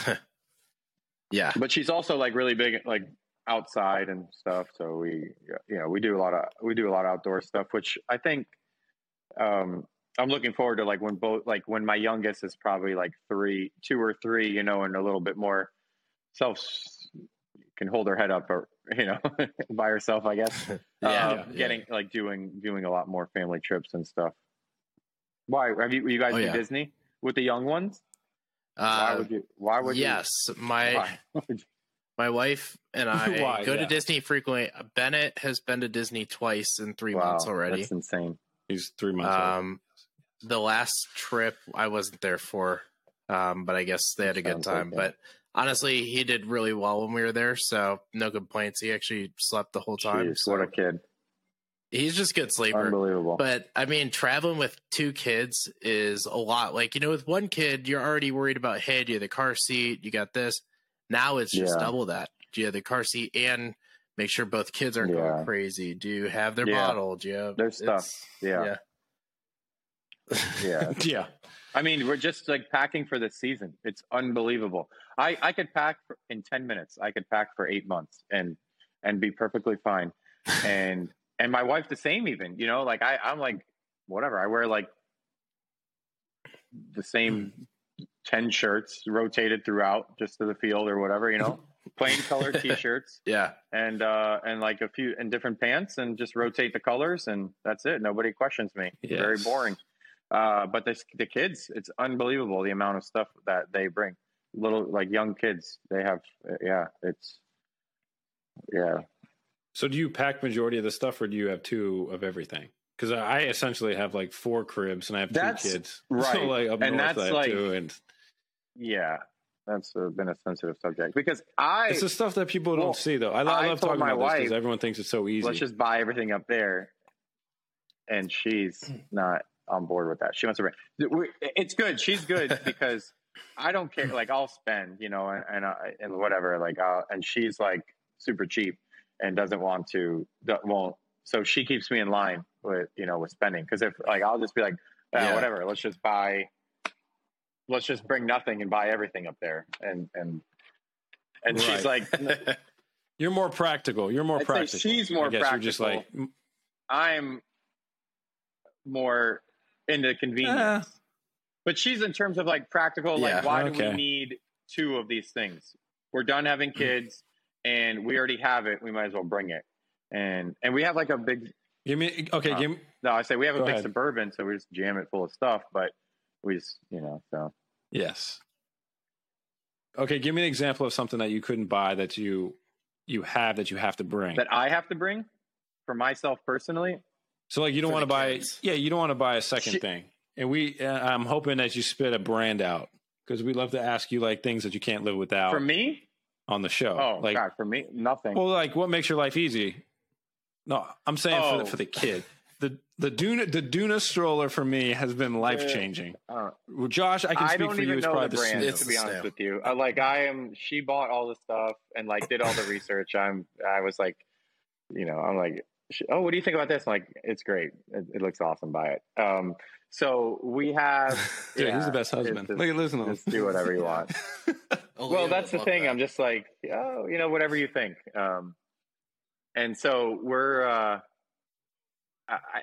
yeah, but she's also like really big, like outside and stuff. So we, you know, we do a lot of we do a lot of outdoor stuff, which I think um, I'm looking forward to. Like when both, like when my youngest is probably like three, two or three, you know, and a little bit more self. Can hold her head up or you know by herself I guess yeah, um, yeah getting yeah. like doing doing a lot more family trips and stuff. Why have you you guys oh, do yeah. Disney with the young ones? Uh, why would you why would yes you, my my wife and I why, go yeah. to Disney frequently. Bennett has been to Disney twice in three wow, months already. That's insane. He's three months um old. The last trip I wasn't there for um but I guess they had a good time like but honestly, he did really well when we were there, so no complaints. He actually slept the whole time. Jeez, so. What a kid. He's just a good sleeper. Unbelievable. But, I mean, traveling with two kids is a lot. Like, you know, with one kid, you're already worried about, hey, do you have the car seat? You got this. Now it's just yeah. double that. Do you have the car seat and make sure both kids aren't Yeah. going crazy. Do you have their Yeah. bottle? Do you have There's stuff. it's- Yeah. Yeah. Yeah. I mean, we're just like packing for this season. It's unbelievable. I, I could pack for, in ten minutes. I could pack for eight months and, and be perfectly fine. And, and my wife the same even, you know, like I, I'm like, whatever. I wear like the same ten shirts rotated throughout just to the field or whatever, you know, plain color t-shirts Yeah. and, uh, and like a few and different pants and just rotate the colors and that's it. Nobody questions me. Yes. Very boring. Uh, but this, the kids, it's unbelievable the amount of stuff that they bring. Little like young kids, they have, uh, yeah, it's, yeah. So do you pack majority of the stuff, or do you have two of everything? Because I essentially have like four cribs, and I have That's two kids. right. So like up And north, that's I have like- two, and Yeah, that's uh, been a sensitive subject because I it's the stuff that people don't well, see, though. I, lo- I I love told talking my about this because wife, everyone thinks it's so easy. let's just buy everything up there, and she's not on board with that. She wants to bring. we- It's good. She's good because I don't care. Like I'll spend, you know, and and, uh, and whatever. Like, uh, and she's like super cheap and doesn't want to. Won't. So she keeps me in line with you know with spending because if like I'll just be like uh, Yeah. whatever. Let's just buy. Let's just bring nothing and buy everything up there. And and and she's like, You're more practical. You're more I'd say practical. she's more I guess You're just like, practical. I'm more into convenience. Eh. But she's in terms of like practical, Yeah, like why do okay. we need two of these things? We're done having kids and we already have it. We might as well bring it. And and we have like a big give me okay. Uh, give me no, I say we have a Go big ahead. Suburban, so we just jam it full of stuff, but we just you know, so yes. Okay, give me an example of something that you couldn't buy that you you have that you have to bring. that I have to bring for myself personally. So like you don't For want to the buy, kids. yeah, you don't want to buy a second She- thing. And we, uh, I'm hoping that you spit a brand out because we love to ask you like things that you can't live without For me, on the show. oh like, god, for me, nothing. well, like what makes your life easy? No, I'm saying for Oh. the for the kid. The the Duna the Duna stroller for me has been life changing. Uh, Well, Josh, I can I speak don't for you. even It's know probably the the brand, Snoop. to be It's honest Snoop. with you. I, like I am, she bought all the stuff and like did all the research. I'm, I was like, you know, I'm like, she, oh, what do you think about this? I'm like, it's great. It, it looks awesome. Buy it. Um, so we have. Dude, he's yeah, the best husband. it's just- Look at listen to him. Just do whatever you want. Oh, Well, yeah, that's the love thing. that. I'm just like, oh, you know, whatever you think. Um, and so we're, uh, I, I,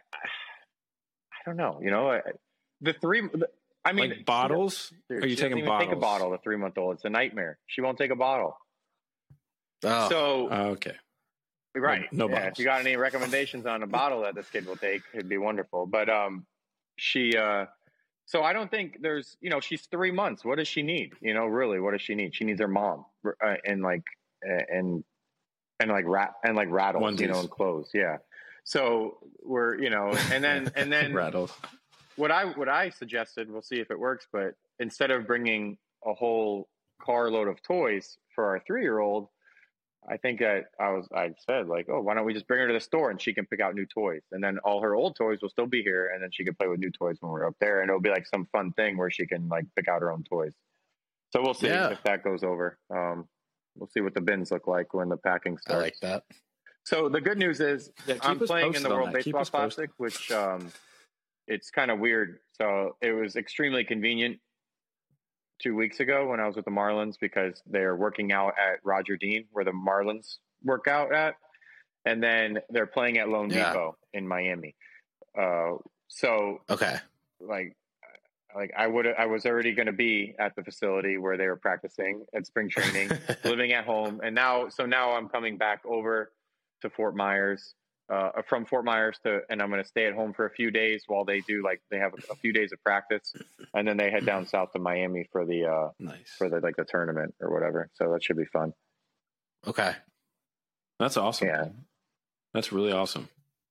I don't know, you know, I, the three, the, I mean, Like bottles? dude, Are you she doesn't taking even bottles? Take a bottle. The three month old. It's a nightmare. She won't take a bottle. Oh, So, Oh, okay. right. no yeah, bottles. if you got any recommendations on a bottle that this kid will take, it'd be wonderful. But, um, she, uh, so I don't think there's, you know, she's three months. What does she need? You know, really, what does she need? She needs her mom uh, and like, and, and like rat and like rattles, you know, Onesies. and clothes. Yeah. So we're, you know, and then, and then Rattled. what I, what I suggested, we'll see if it works, but instead of bringing a whole carload of toys for our three-year-old, I think that I was, I said like, oh, why don't we just bring her to the store and she can pick out new toys, and then all her old toys will still be here, and then she can play with new toys when we're up there, and it'll be like some fun thing where she can like pick out her own toys. So we'll see Yeah. if that goes over. Um, we'll see what the bins look like when the packing I starts. like that. So the good news is Yeah, keep I'm us playing in posted the on World that. Keep Baseball us posted. Classic, which um, it's kind of weird. So it was extremely convenient two weeks ago when I was with the Marlins because they're working out at Roger Dean, where the Marlins work out at, and then they're playing at Lone Yeah. Depot in Miami. Uh, so Okay. like. Like I would, I was already going to be at the facility where they were practicing at spring training, living at home, and now, so now I'm coming back over to Fort Myers, uh, from Fort Myers to, and I'm going to stay at home for a few days while they do like they have a, a few days of practice, and then they head down south to Miami for the uh, Nice. for the like the tournament or whatever. So that should be fun. Okay. That's awesome. Yeah. That's really awesome.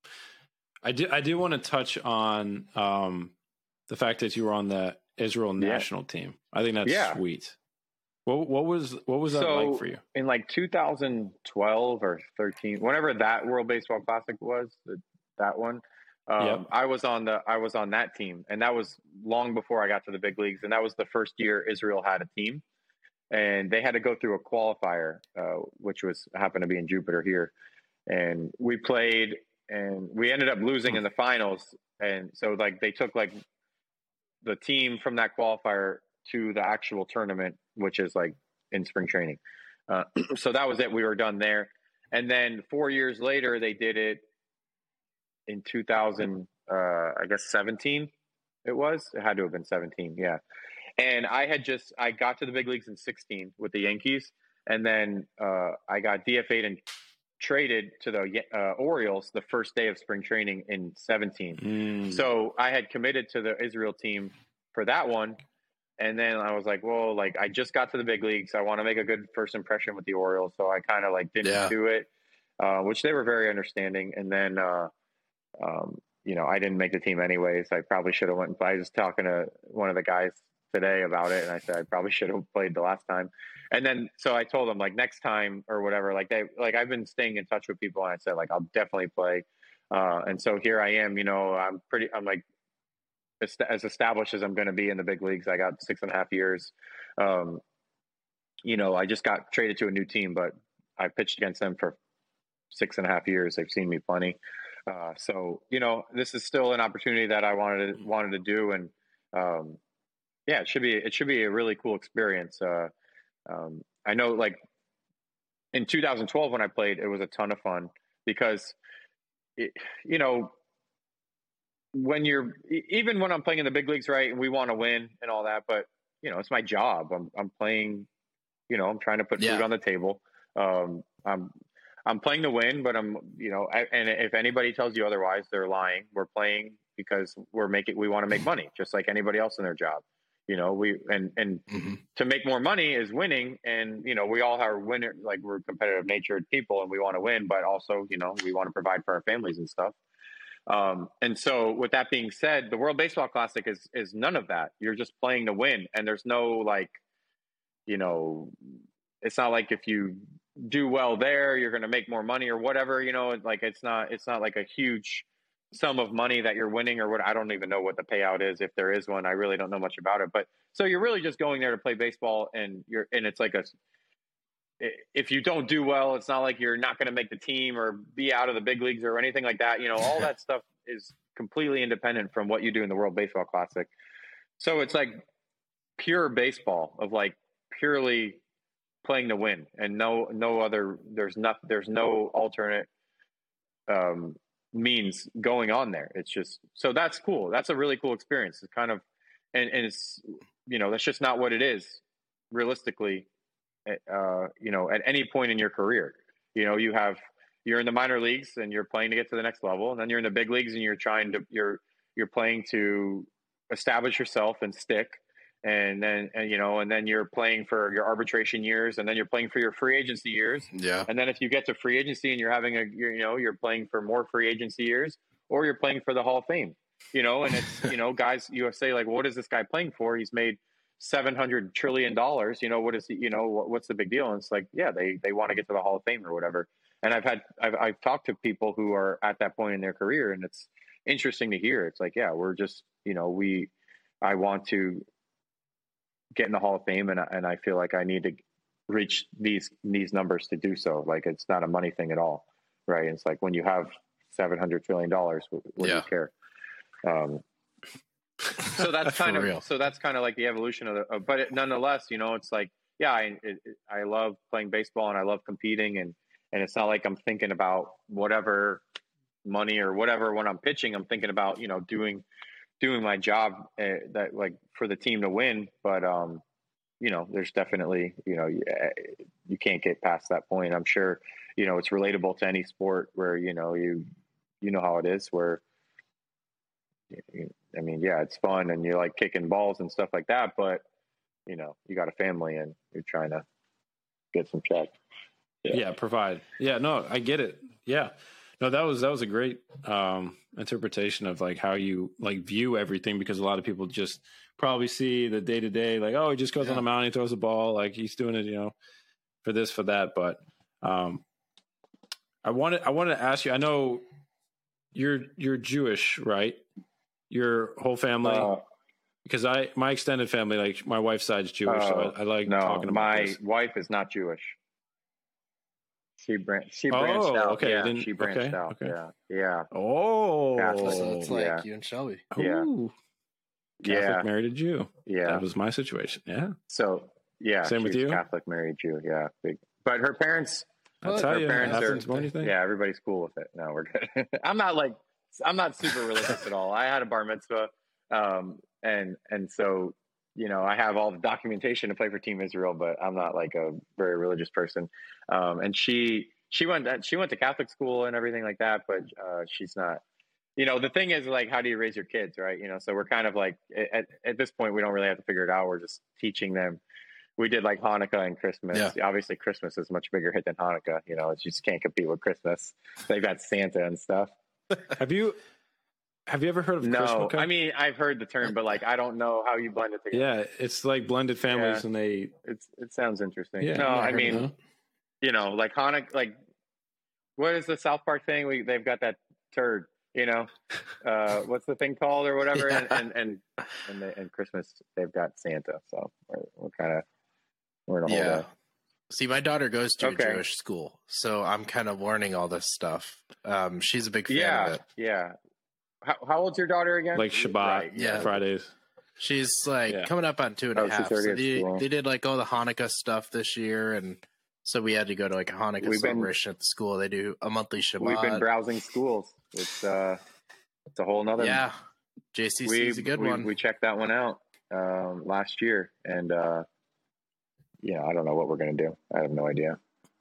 I do I do want to touch on um, the fact that you were on the Israel Yeah. national team. I think that's Yeah. sweet. What what was what was that So like for you? in like two thousand twelve or thirteen, whenever that World Baseball Classic was, the, that one, um, Yep. I was on the I was on that team, and that was long before I got to the big leagues, and that was the first year Israel had a team. and they had to go through a qualifier, uh, which was happened to be in Jupiter here, and we played, and we ended up losing in the finals, and so like they took like the team from that qualifier to the actual tournament, which is like in spring training. Uh, so that was it. We were done there. And then four years later, they did it in two thousand, uh, I guess seventeen it was. It had to have been seventeen. Yeah. And I had just, I got to the big leagues in sixteen with the Yankees. And then uh, I got D F A'd and traded to the uh, Orioles the first day of spring training in seventeen. Mm. So I had committed to the Israel team for that one. And then I was like, well, like I just got to the big leagues. I want to make a good first impression with the Orioles. So I kind of like didn't yeah. do it, uh, which they were very understanding. And then, uh, um, you know, I didn't make the team anyways. I probably should have went. I was talking to one of the guys today about it. And I said, I probably should have played the last time. And then, so I told them like next time or whatever, like they, like I've been staying in touch with people, and I said, like, I'll definitely play. Uh, and so here I am, you know, I'm pretty, I'm like, as established as I'm going to be in the big leagues. I got six and a half years. Um, you know, I just got traded to a new team, but I pitched against them for six and a half years. They've seen me plenty. Uh, so, you know, this is still an opportunity that I wanted to, wanted to do. And, um, yeah, it should be, it should be a really cool experience. Uh, um, I know like in two thousand twelve, when I played, it was a ton of fun because it, you know, when you're, even when I'm playing in the big leagues, right, and we want to win and all that, but you know, it's my job. I'm, I'm playing, you know, I'm trying to put yeah. food on the table. Um, I'm, I'm playing to win, but I'm, you know, I, and if anybody tells you otherwise, they're lying. We're playing because we're making, we want to make money just like anybody else in their job. You know, we, and, and mm-hmm. to make more money is winning. And, you know, we all are winner, like we're competitive natured people and we want to win, but also, you know, we want to provide for our families and stuff. Um, and so with that being said, the World Baseball Classic is, is none of that. You're just playing to win. And there's no like, you know, it's not like if you do well there, you're going to make more money or whatever, you know, like it's not, it's not like a huge sum of money that you're winning or what. I don't even know what the payout is. If there is one, I really don't know much about it, but so you're really just going there to play baseball and you're, and it's like a, if you don't do well, it's not like you're not going to make the team or be out of the big leagues or anything like that. You know, all that stuff is completely independent from what you do in the World Baseball Classic. So it's like pure baseball of like purely playing to win and no, no other, there's not, there's no alternate, um, means going on there. It's just, so that's cool. That's a really cool experience. It's kind of, and, and it's, you know, that's just not what it is realistically. Uh, you know, at any point in your career, you know, you have, you're in the minor leagues and you're playing to get to the next level. And then you're in the big leagues and you're trying to, you're, you're playing to establish yourself and stick. And then, and, you know, and then you're playing for your arbitration years and then you're playing for your free agency years. Yeah. And then if you get to free agency and you're having a, you're, you know, you're playing for more free agency years or you're playing for the Hall of Fame, you know, and it's, you know, guys, you say like, well, what is this guy playing for? He's made seven hundred trillion dollars, you know, what is, you know, what, what's the big deal? And it's like, yeah, they, they want to get to the Hall of Fame or whatever. And I've had, I've, I've talked to people who are at that point in their career and it's interesting to hear. It's like, yeah, we're just, you know, we, I want to get in the Hall of Fame and, and I feel like I need to reach these, these numbers to do so. Like, it's not a money thing at all. Right. It's like when you have seven hundred trillion dollars, what, what yeah. do you care? Um, So that's kind of real. so that's kind of like the evolution of the, uh, but it, nonetheless, you know, it's like, yeah, I, it, I love playing baseball and I love competing and, and it's not like I'm thinking about whatever money or whatever, when I'm pitching, I'm thinking about, you know, doing, doing my job uh, that like for the team to win. But, um, you know, there's definitely, you know, you, you can't get past that point. I'm sure, you know, it's relatable to any sport where, you know, you, you know how it is where, you, I mean, yeah, it's fun and you like kicking balls and stuff like that, but you know, you got a family and you're trying to get some check. Yeah. yeah, provide. Yeah, no, I get it. Yeah. No, that was, that was a great um, interpretation of like how you like view everything, because a lot of people just probably see the day to day, like, oh, he just goes yeah. on the mound, he throws the ball, like he's doing it, you know, for this, for that. But um, I wanted, I wanted to ask you, I know you're, you're Jewish, right? Your whole family? Uh, because I my extended family, like my wife's side's Jewish, so Oh, I, I like no, talking about my this. wife is not Jewish. She branched. She branched Oh, out. okay, Yeah, then- she branched okay, out. okay. Yeah, yeah, Oh, Catholic. So it's like yeah. you and Shelby. Yeah. Ooh. Catholic yeah, married a Jew. yeah. That was my situation. Yeah, So yeah, Same with she's you? Catholic married Jew. Yeah, big. But her parents. I Well, tell her you, it parents are- happens more than you think. Yeah, everybody's cool with it. No, we're good. I'm not like I'm not super religious at all. I had a bar mitzvah, um, and and so you know I have all the documentation to play for Team Israel, but I'm not like a very religious person. Um, and she she went she went to Catholic school and everything like that, but uh, she's not. You know, the thing is, like, how do you raise your kids, right? You know, so we're kind of like at at this point we don't really have to figure it out. We're just teaching them. We did like Hanukkah and Christmas. Yeah. Obviously, Christmas is a much bigger hit than Hanukkah. You know, you just can't compete with Christmas. They've got Santa and stuff. Have you have you ever heard of No, Chrismukkah? I mean I've heard the term, but like I don't know how you blend it together. yeah, it's like blended families, Yeah. and they. It's it sounds interesting. Yeah, no, I've I heard mean of it. you know, like Hanukkah, like what is the South Park thing? We they've got that turd. You know, uh, what's the thing called or whatever? Yeah. And and and and, they, and Christmas they've got Santa. So we're, we're kind of we're in a whole. Yeah. day. See, my daughter goes to Okay. a Jewish school, so I'm kind of learning all this stuff. Um, she's a big fan Yeah, of it. yeah. How, how old's your daughter again? Like Shabbat, Right, yeah. Fridays. She's like Yeah. coming up on two and a Oh, she's half. So already at they, school. they did like all the Hanukkah stuff this year, and so we had to go to like a Hanukkah We've been- celebration at the school. They do a monthly Shabbat. We've been browsing schools. It's uh, it's a whole nother. Yeah, J C C we, is a good we, one. We checked that one out um, last year, and uh, yeah, I don't know what we're gonna do. I have no idea.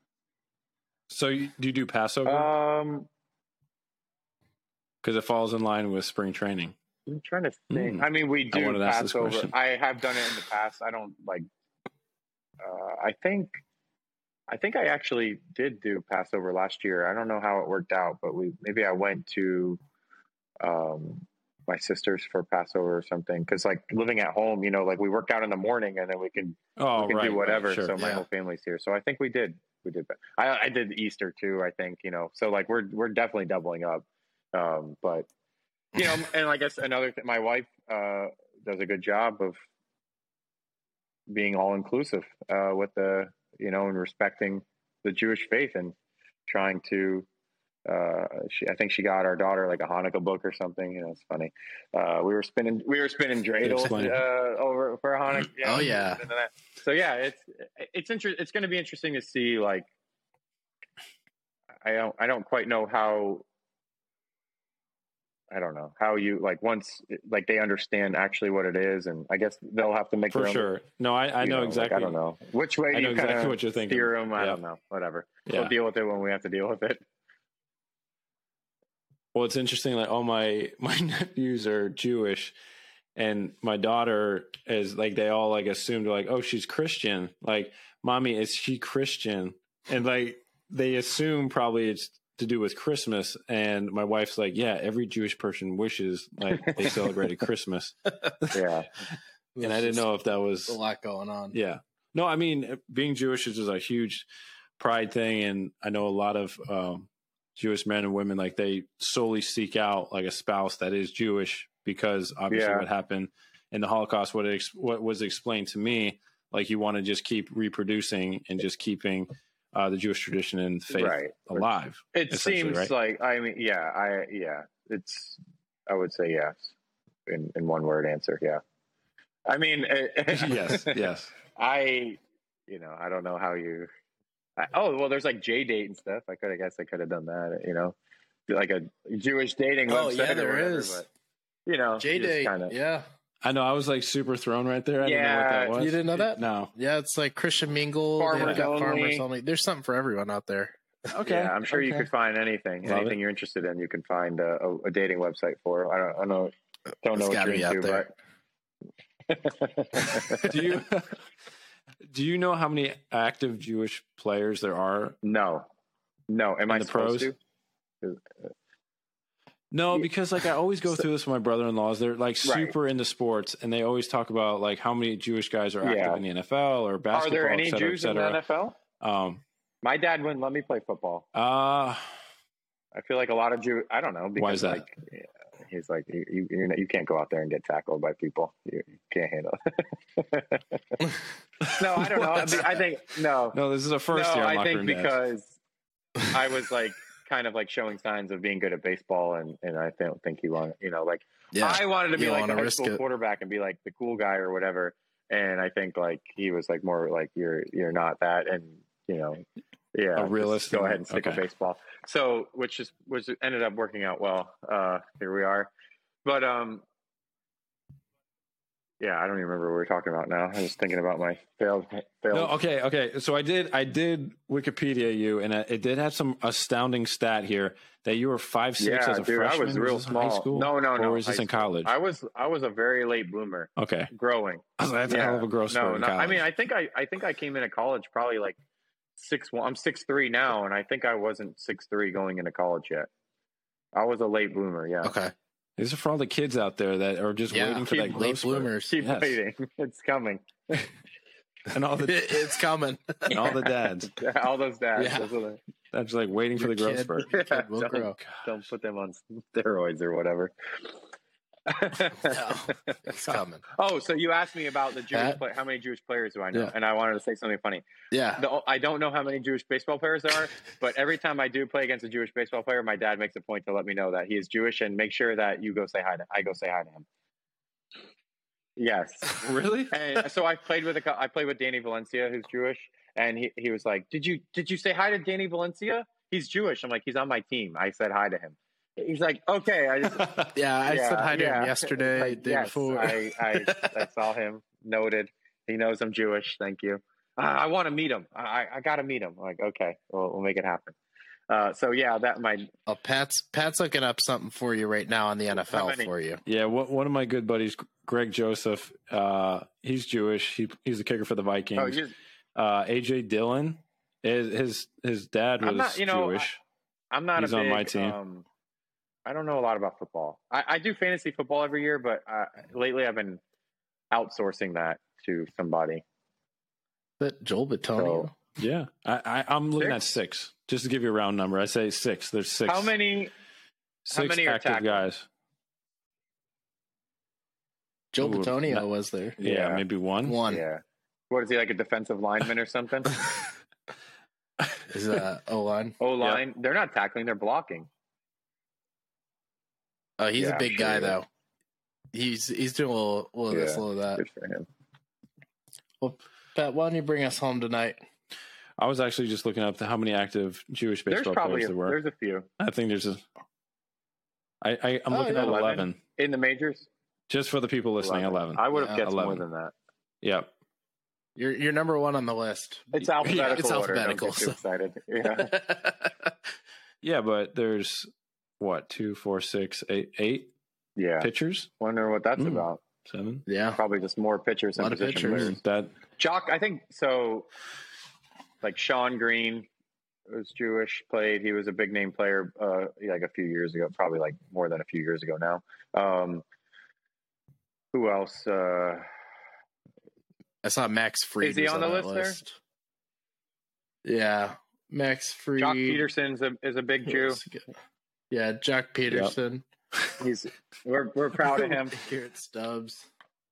So you, do you do Passover? Um, Because it falls in line with spring training. I'm trying to think. Hmm. I mean, we I do wanted to ask this Passover. question. I have done it in the past. I don't like. Uh, I think. I think I actually did do Passover last year. I don't know how it worked out, but we maybe I went to um, my sister's for Passover or something. Because like living at home, you know, like we work out in the morning and then we can Oh, we can right, do whatever. Right, sure. So my Yeah. whole family's here. So I think we did. We did. I, I did Easter too. I think you know. So like we're we're definitely doubling up. Um, but you know, and I guess another thing, my wife uh, does a good job of being all inclusive uh, with the you know and respecting the Jewish faith and trying to. Uh, she, I think she got our daughter like a Hanukkah book or something. You know, it's funny. Uh, we were spinning, we were spinning dreidels Explain. uh, over for Hanukkah. you know, Oh, yeah. and that. So yeah, it's it's inter- It's going to be interesting to see. Like, I don't, I don't quite know how. I don't know how you like once like they understand actually what it is, and I guess they'll have to make For their own, sure. No, I, I you know like, exactly. I don't know which way I know you exactly kinda what you're thinking. steer them. I Yeah. don't know. Whatever. Yeah. We'll deal with it when we have to deal with it. Well, it's interesting. Like all my my nephews are Jewish, and my daughter is like they all like assumed like, oh, she's Christian. Like, mommy, is she Christian? And like they assume probably it's to do with Christmas. And my wife's like, yeah, every Jewish person wishes like they celebrated Christmas. Yeah. And I didn't know if that was a lot going on. Yeah. No, I mean, being Jewish is just a huge pride thing. And I know a lot of um, Jewish men and women, like they solely seek out like a spouse that is Jewish because obviously Yeah. what happened in the Holocaust, what, it, ex- what was explained to me, like you want to just keep reproducing and just keeping uh, the Jewish tradition and faith Right. alive. It essentially, seems right? like I mean, yeah, I yeah, it's. I would say yes, in in one word answer. Yeah, I mean, yes, yes. I, you know, I don't know how you. I, oh well, there's like J date and stuff. I could, I guess, I could have done that. You know, like a Jewish dating Oh, website. yeah, or there whatever, is. But, you know, J Date. Kinda, Yeah. I know I was like super thrown right there. I didn't know what Yeah, that was. You didn't know that? No. Yeah, it's like Christian Mingle. Farmers They've got only. farmers only. There's something for everyone out there. Okay. Yeah, I'm sure you okay. could find anything, Love anything it. you're interested in. You can find a, a, a dating website for. I don't, I don't know, don't know It's what gotta you're be out into, there. but. do you do you know how many active Jewish players there are? No, no. Am In I the supposed pros? to? No, Yeah. because like I always go So- through this with my brother-in-laws. They're like Right. super into sports, and they always talk about like how many Jewish guys are active Yeah. in the N F L or Are basketball. there any et cetera, Jews et in the cetera. N F L? Um, My dad wouldn't let me play football. uh, I feel like a lot of Jew. I don't know because Why is that? like He's like, you you, you, know, you can't go out there and get tackled by people. You, you can't handle it. No, I don't know. I, mean, I think no. No, this is a first no, year. I think room because I was like kind of like showing signs of being good at baseball, and, and I don't think he wanted, you know, like Yeah. I wanted to be You like a wanna high risk school it. quarterback and be like the cool guy or whatever. And I think like he was like more like you're you're not that, and you know, yeah, A just realist go and- ahead and stick okay. with baseball. So which is which ended up working out well. Uh, here we are, but um. Yeah, I don't even remember what we're talking about now. I was thinking about my failed failed. No, okay, okay. So I did, I did Wikipedia you, and it did have some astounding stat here that you were five six yeah, as a dude, freshman. I was real this in small. High school? No, no, no. Or is this high in school. college? I was I was a very late bloomer, Okay, growing. that's a Yeah. hell of a growth spurt No, in no. college. I mean, I think I I think I came into college probably like six one. I'm six three now, and I think I wasn't six three going into college yet. I was a late bloomer. Yeah. Okay. These are for all the kids out there that are just Yeah, waiting for that keep growth Late spurt. bloomers. Keep Yes. waiting. It's coming. and all the it's coming. and all the dads All those dads. Yeah. Those are the- that's like waiting for Your the growth kid. spurt. Your kid will Don't- grow. Don't put them on steroids or whatever. No, it's coming. Oh, so you asked me about the Jewish That- play, how many Jewish players do I know? Yeah. And I wanted to say something funny. Yeah. The, I don't know how many Jewish baseball players there are, but every time I do play against a Jewish baseball player, my dad makes a point to let me know that he is Jewish and make sure that you go say hi to I go say hi to him. Yes. Really? And so I played with a cou- I played with Danny Valencia, who's Jewish, and he, he was like, "Did you did you say hi to Danny Valencia? He's Jewish." I'm like, "He's on my team." I said hi to him. He's like, "Okay." I just Yeah, I Yeah, said hi to yeah. him yesterday, Like, day yes, before. I, I I saw him. Noted. He knows I'm Jewish. Thank you. Uh, I want to meet him. I I got to meet him. I'm like, okay, we'll, we'll make it happen. Uh, so yeah, that might. Oh, Pat's Pat's looking up something for you right now on the N F L How many? for you. Yeah, one one of my good buddies, Greg Joseph, uh, he's Jewish. He he's the kicker for the Vikings. Oh, you, uh, A J Dillon, his his, his dad was I'm not- you know, Jewish. I'm not He's a on big, my team. Um, I don't know a lot about football. I, I do fantasy football every year, but uh, lately I've been outsourcing that to somebody. But Joel Bitonio. So- Yeah, I, I I'm looking Six? at six. Just to give you a round number, I say six. There's six. How many? Six many are active tackling? guys. Joel Ooh, Bitonio not- was there. Yeah, Yeah. maybe one. One. Yeah. What is he, like a defensive lineman or something? Is uh O line. O line. They're not tackling. They're blocking. Oh, he's Yeah, a big sure. guy though. He's he's doing a little, a little Yeah. this, a little that. Good for him. Pat, why don't you bring us home tonight? I was actually just looking up the, how many active Jewish There's baseball probably players a, there were. there's a few I think there's a. I, I I'm Oh, looking yeah. at eleven. eleven. in the majors. Just for the people listening, eleven. I would have Yeah, guessed more eleven. than that. Yep. You're you're number one on the list. It's alphabetical. it's order. Don't alphabetical, get too so- excited. Yeah. Yeah, but there's what two, four, six, eight, eight Yeah. pitchers, Wonder what that's Mm. about. seven. Yeah. Probably just more pitchers A and lot of position pitchers. players. That Jock, I think so. Like Sean Green was Jewish, played. He was a big name player, uh, like a few years ago, probably like more than a few years ago now. Um, who else? Uh, I saw Max Fried. Is he was on the that list there? Yeah, Max Fried. Jock Peterson's a, is a big Who Jew. else we got? Yeah, Jack Peterson. He's we're we're proud of him. Garrett Stubbs.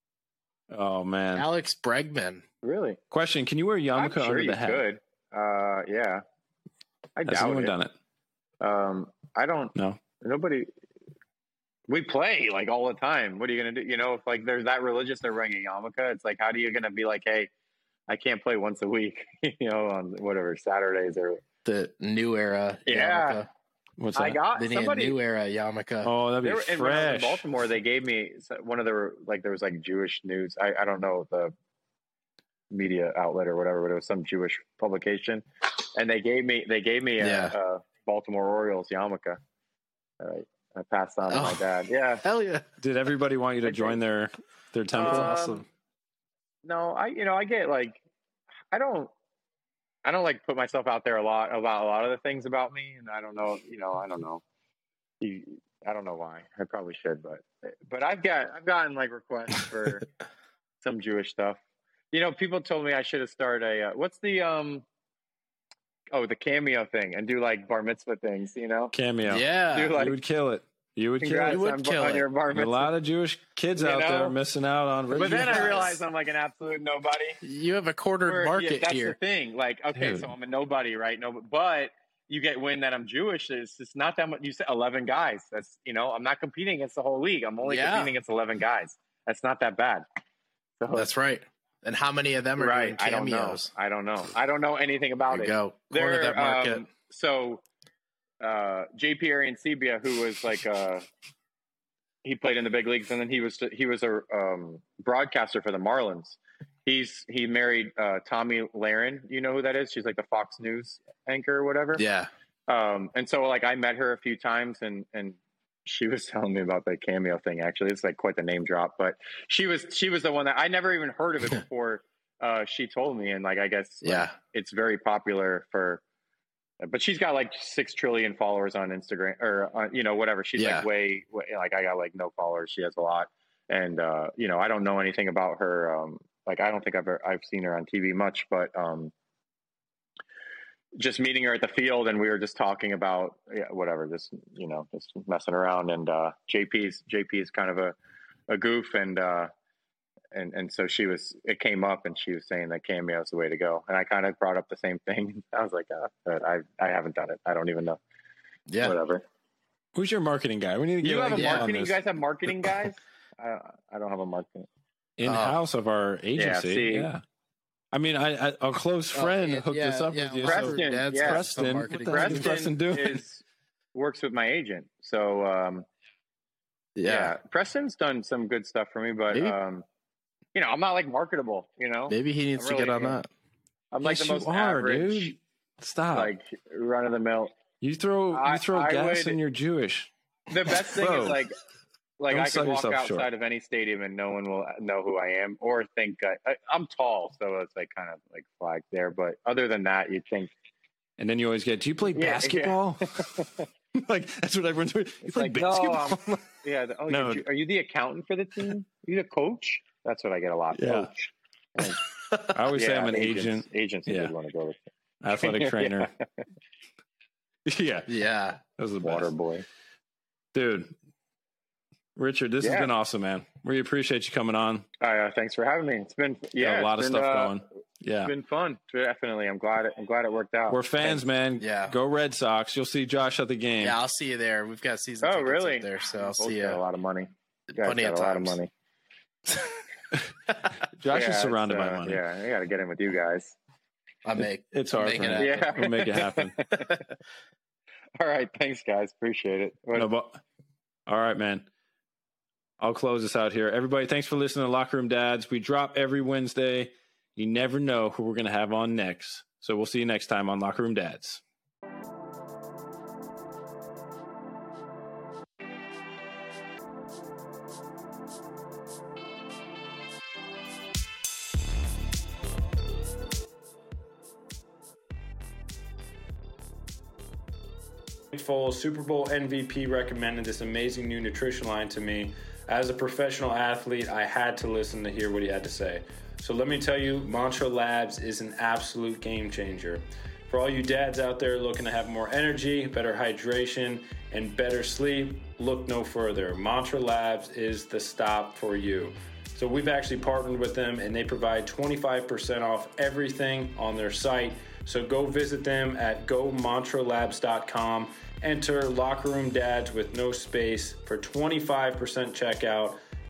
oh man. Alex Bregman. Really? Question: can you wear a I'm yarmulke sure under you the hat? could. Uh, yeah. I Has doubt anyone it. done it? Um, I don't. No. Nobody. We play like all the time. What are you gonna do? You know, if like there's that religious, they're wearing a yarmulke. It's like, how do you gonna be like, hey, I can't play once a week, you know, on whatever Saturdays or. The new era. Yeah. Yarmulke. What's that? I got They need somebody. a new era yarmulke. Oh, that'd They be were, and when I was in fresh. Baltimore, they gave me one of the like there was like Jewish news. I, I don't know the media outlet or whatever, but it was some Jewish publication, and they gave me they gave me a, Yeah. a Baltimore Orioles yarmulke. All right, I passed on to my Oh. dad. Yeah, Hell yeah. Did everybody want you to Okay. join their their temple? Um, no, I you know I get like I don't I don't like put myself out there a lot about a lot of the things about me, and I don't know you know I don't know. You, I don't know why. I probably should, but but I've got I've gotten like requests for some Jewish stuff. You know, people told me I should have started a uh, what's the um oh the cameo thing and do like bar mitzvah things. You know, Cameo. Yeah. do You like would kill it. You would Congrats kill. You would on, kill on it. your bar A mitzvah. lot of Jewish kids You out know? there missing out on. But then Yes. I realized I'm like an absolute nobody. You have a quartered Where- market yeah, that's here. the thing. Like, okay, Dude. so I'm a nobody, right? No, but you get wind that I'm Jewish. It's it's not that much. You said eleven guys. That's you know, I'm not competing against the whole league. I'm only Yeah. competing against eleven guys. That's not that bad. So, That's right. And how many of them are right. doing I don't know. cameos? I don't know. I don't know anything about There it. you go. Corner They're, that market. um, so uh, J P Ariansebia, who was like a, he played in the big leagues, and then he was he was a um, broadcaster for the Marlins. He's he married uh, Tommy Lahren. You know who that is? She's like the Fox News anchor or whatever. yeah. Um, and so like I met her a few times, and and she was telling me about the cameo thing. Actually, it's like quite the name drop, but she was she was the one that I never even heard of it before. uh, she told me, and like I guess like, Yeah. it's very popular for. But she's got like six trillion followers on Instagram, or uh, you know whatever. She's Yeah. like way, way like I got like no followers. She has a lot, and uh, you know I don't know anything about her. Um, like I don't think I've ever, I've seen her on T V much, but um, just meeting her at the field, and we were just talking about yeah, whatever, just you know, just messing around. And uh, J P's J P is kind of a, a goof, and uh, and and so she was. It came up, and she was saying that cameo is the way to go. And I kind of brought up the same thing. I was like, oh, but I I haven't done it. I don't even know. Yeah. Whatever. Who's your marketing guy? We need to get You have a like, yeah, on marketing. You this. guys have marketing guys. I I don't have a marketing. in house of our agency. see. Yeah. I mean, I, I a close Oh, friend yeah, hooked yeah, us up yeah, with you. Preston, So Preston, Dad's yeah. got some Preston, marketing what the heck guys. is Preston doing? is works with my agent. So um, yeah. Yeah. Preston's done some good stuff for me, but Maybe- um, you know, I'm not like marketable. You know, Maybe he needs I'm to get really- on that. I'm like Yes, the most you are, average, dude. Stop. like run of the mill. you throw I- you throw I gas would- and you're Jewish. The best thing Bro, is like, like don't I sell can walk yourself outside short. of any stadium and no one will know who I am or think I, I, I'm tall, so it's like kind of like flagged there. But other than that, you'd think And then you always get, do you play Yeah, basketball? like that's what everyone's doing. You it's play like no, basketball? I'm, yeah. The, oh, No. you, are you the accountant for the team? Are you the coach? That's what I get a lot. Yeah. Coach. Like, I always say yeah, I'm an agents, agent, Agents, Yeah. would want to go with athletic trainer. yeah, Yeah. that was the water best. boy. Dude. Richard, this has Yeah. been awesome, man. We appreciate you coming on. Uh, thanks for having me. It's been yeah, Got a lot of it's been, stuff uh, going. Yeah. It's been fun. Definitely. I'm glad it. I'm glad it worked out. We're fans, man. Yeah. Go Red Sox. You'll see Josh at the game. Yeah, I'll see you there. We've got season Oh, tickets really? up there, so I'll Both see got a you lot of money. You guys plenty got of a lot of times. money. Josh Yeah, is surrounded it's, by uh, money. Yeah, I got to get in with you guys. I make It's hard Make for it him. happen. Yeah, We'll make it happen. All right, thanks, guys. Appreciate it. What- No, but, all right, man. I'll close this out here. Everybody, thanks for listening to Locker Room Dads. We drop every Wednesday. You never know who we're going to have on next. So we'll see you next time on Locker Room Dads. Foles, Super Bowl M V P, recommended this amazing new nutrition line to me. As a professional athlete, I had to listen to hear what he had to say. So let me tell you, Mantra Labs is an absolute game changer. For all you dads out there looking to have more energy, better hydration, and better sleep, look no further. Mantra Labs is the stop for you. So we've actually partnered with them, and they provide twenty-five percent off everything on their site. So go visit them at go mantra labs dot com. Enter Locker Room Dads with no space for twenty-five percent checkout.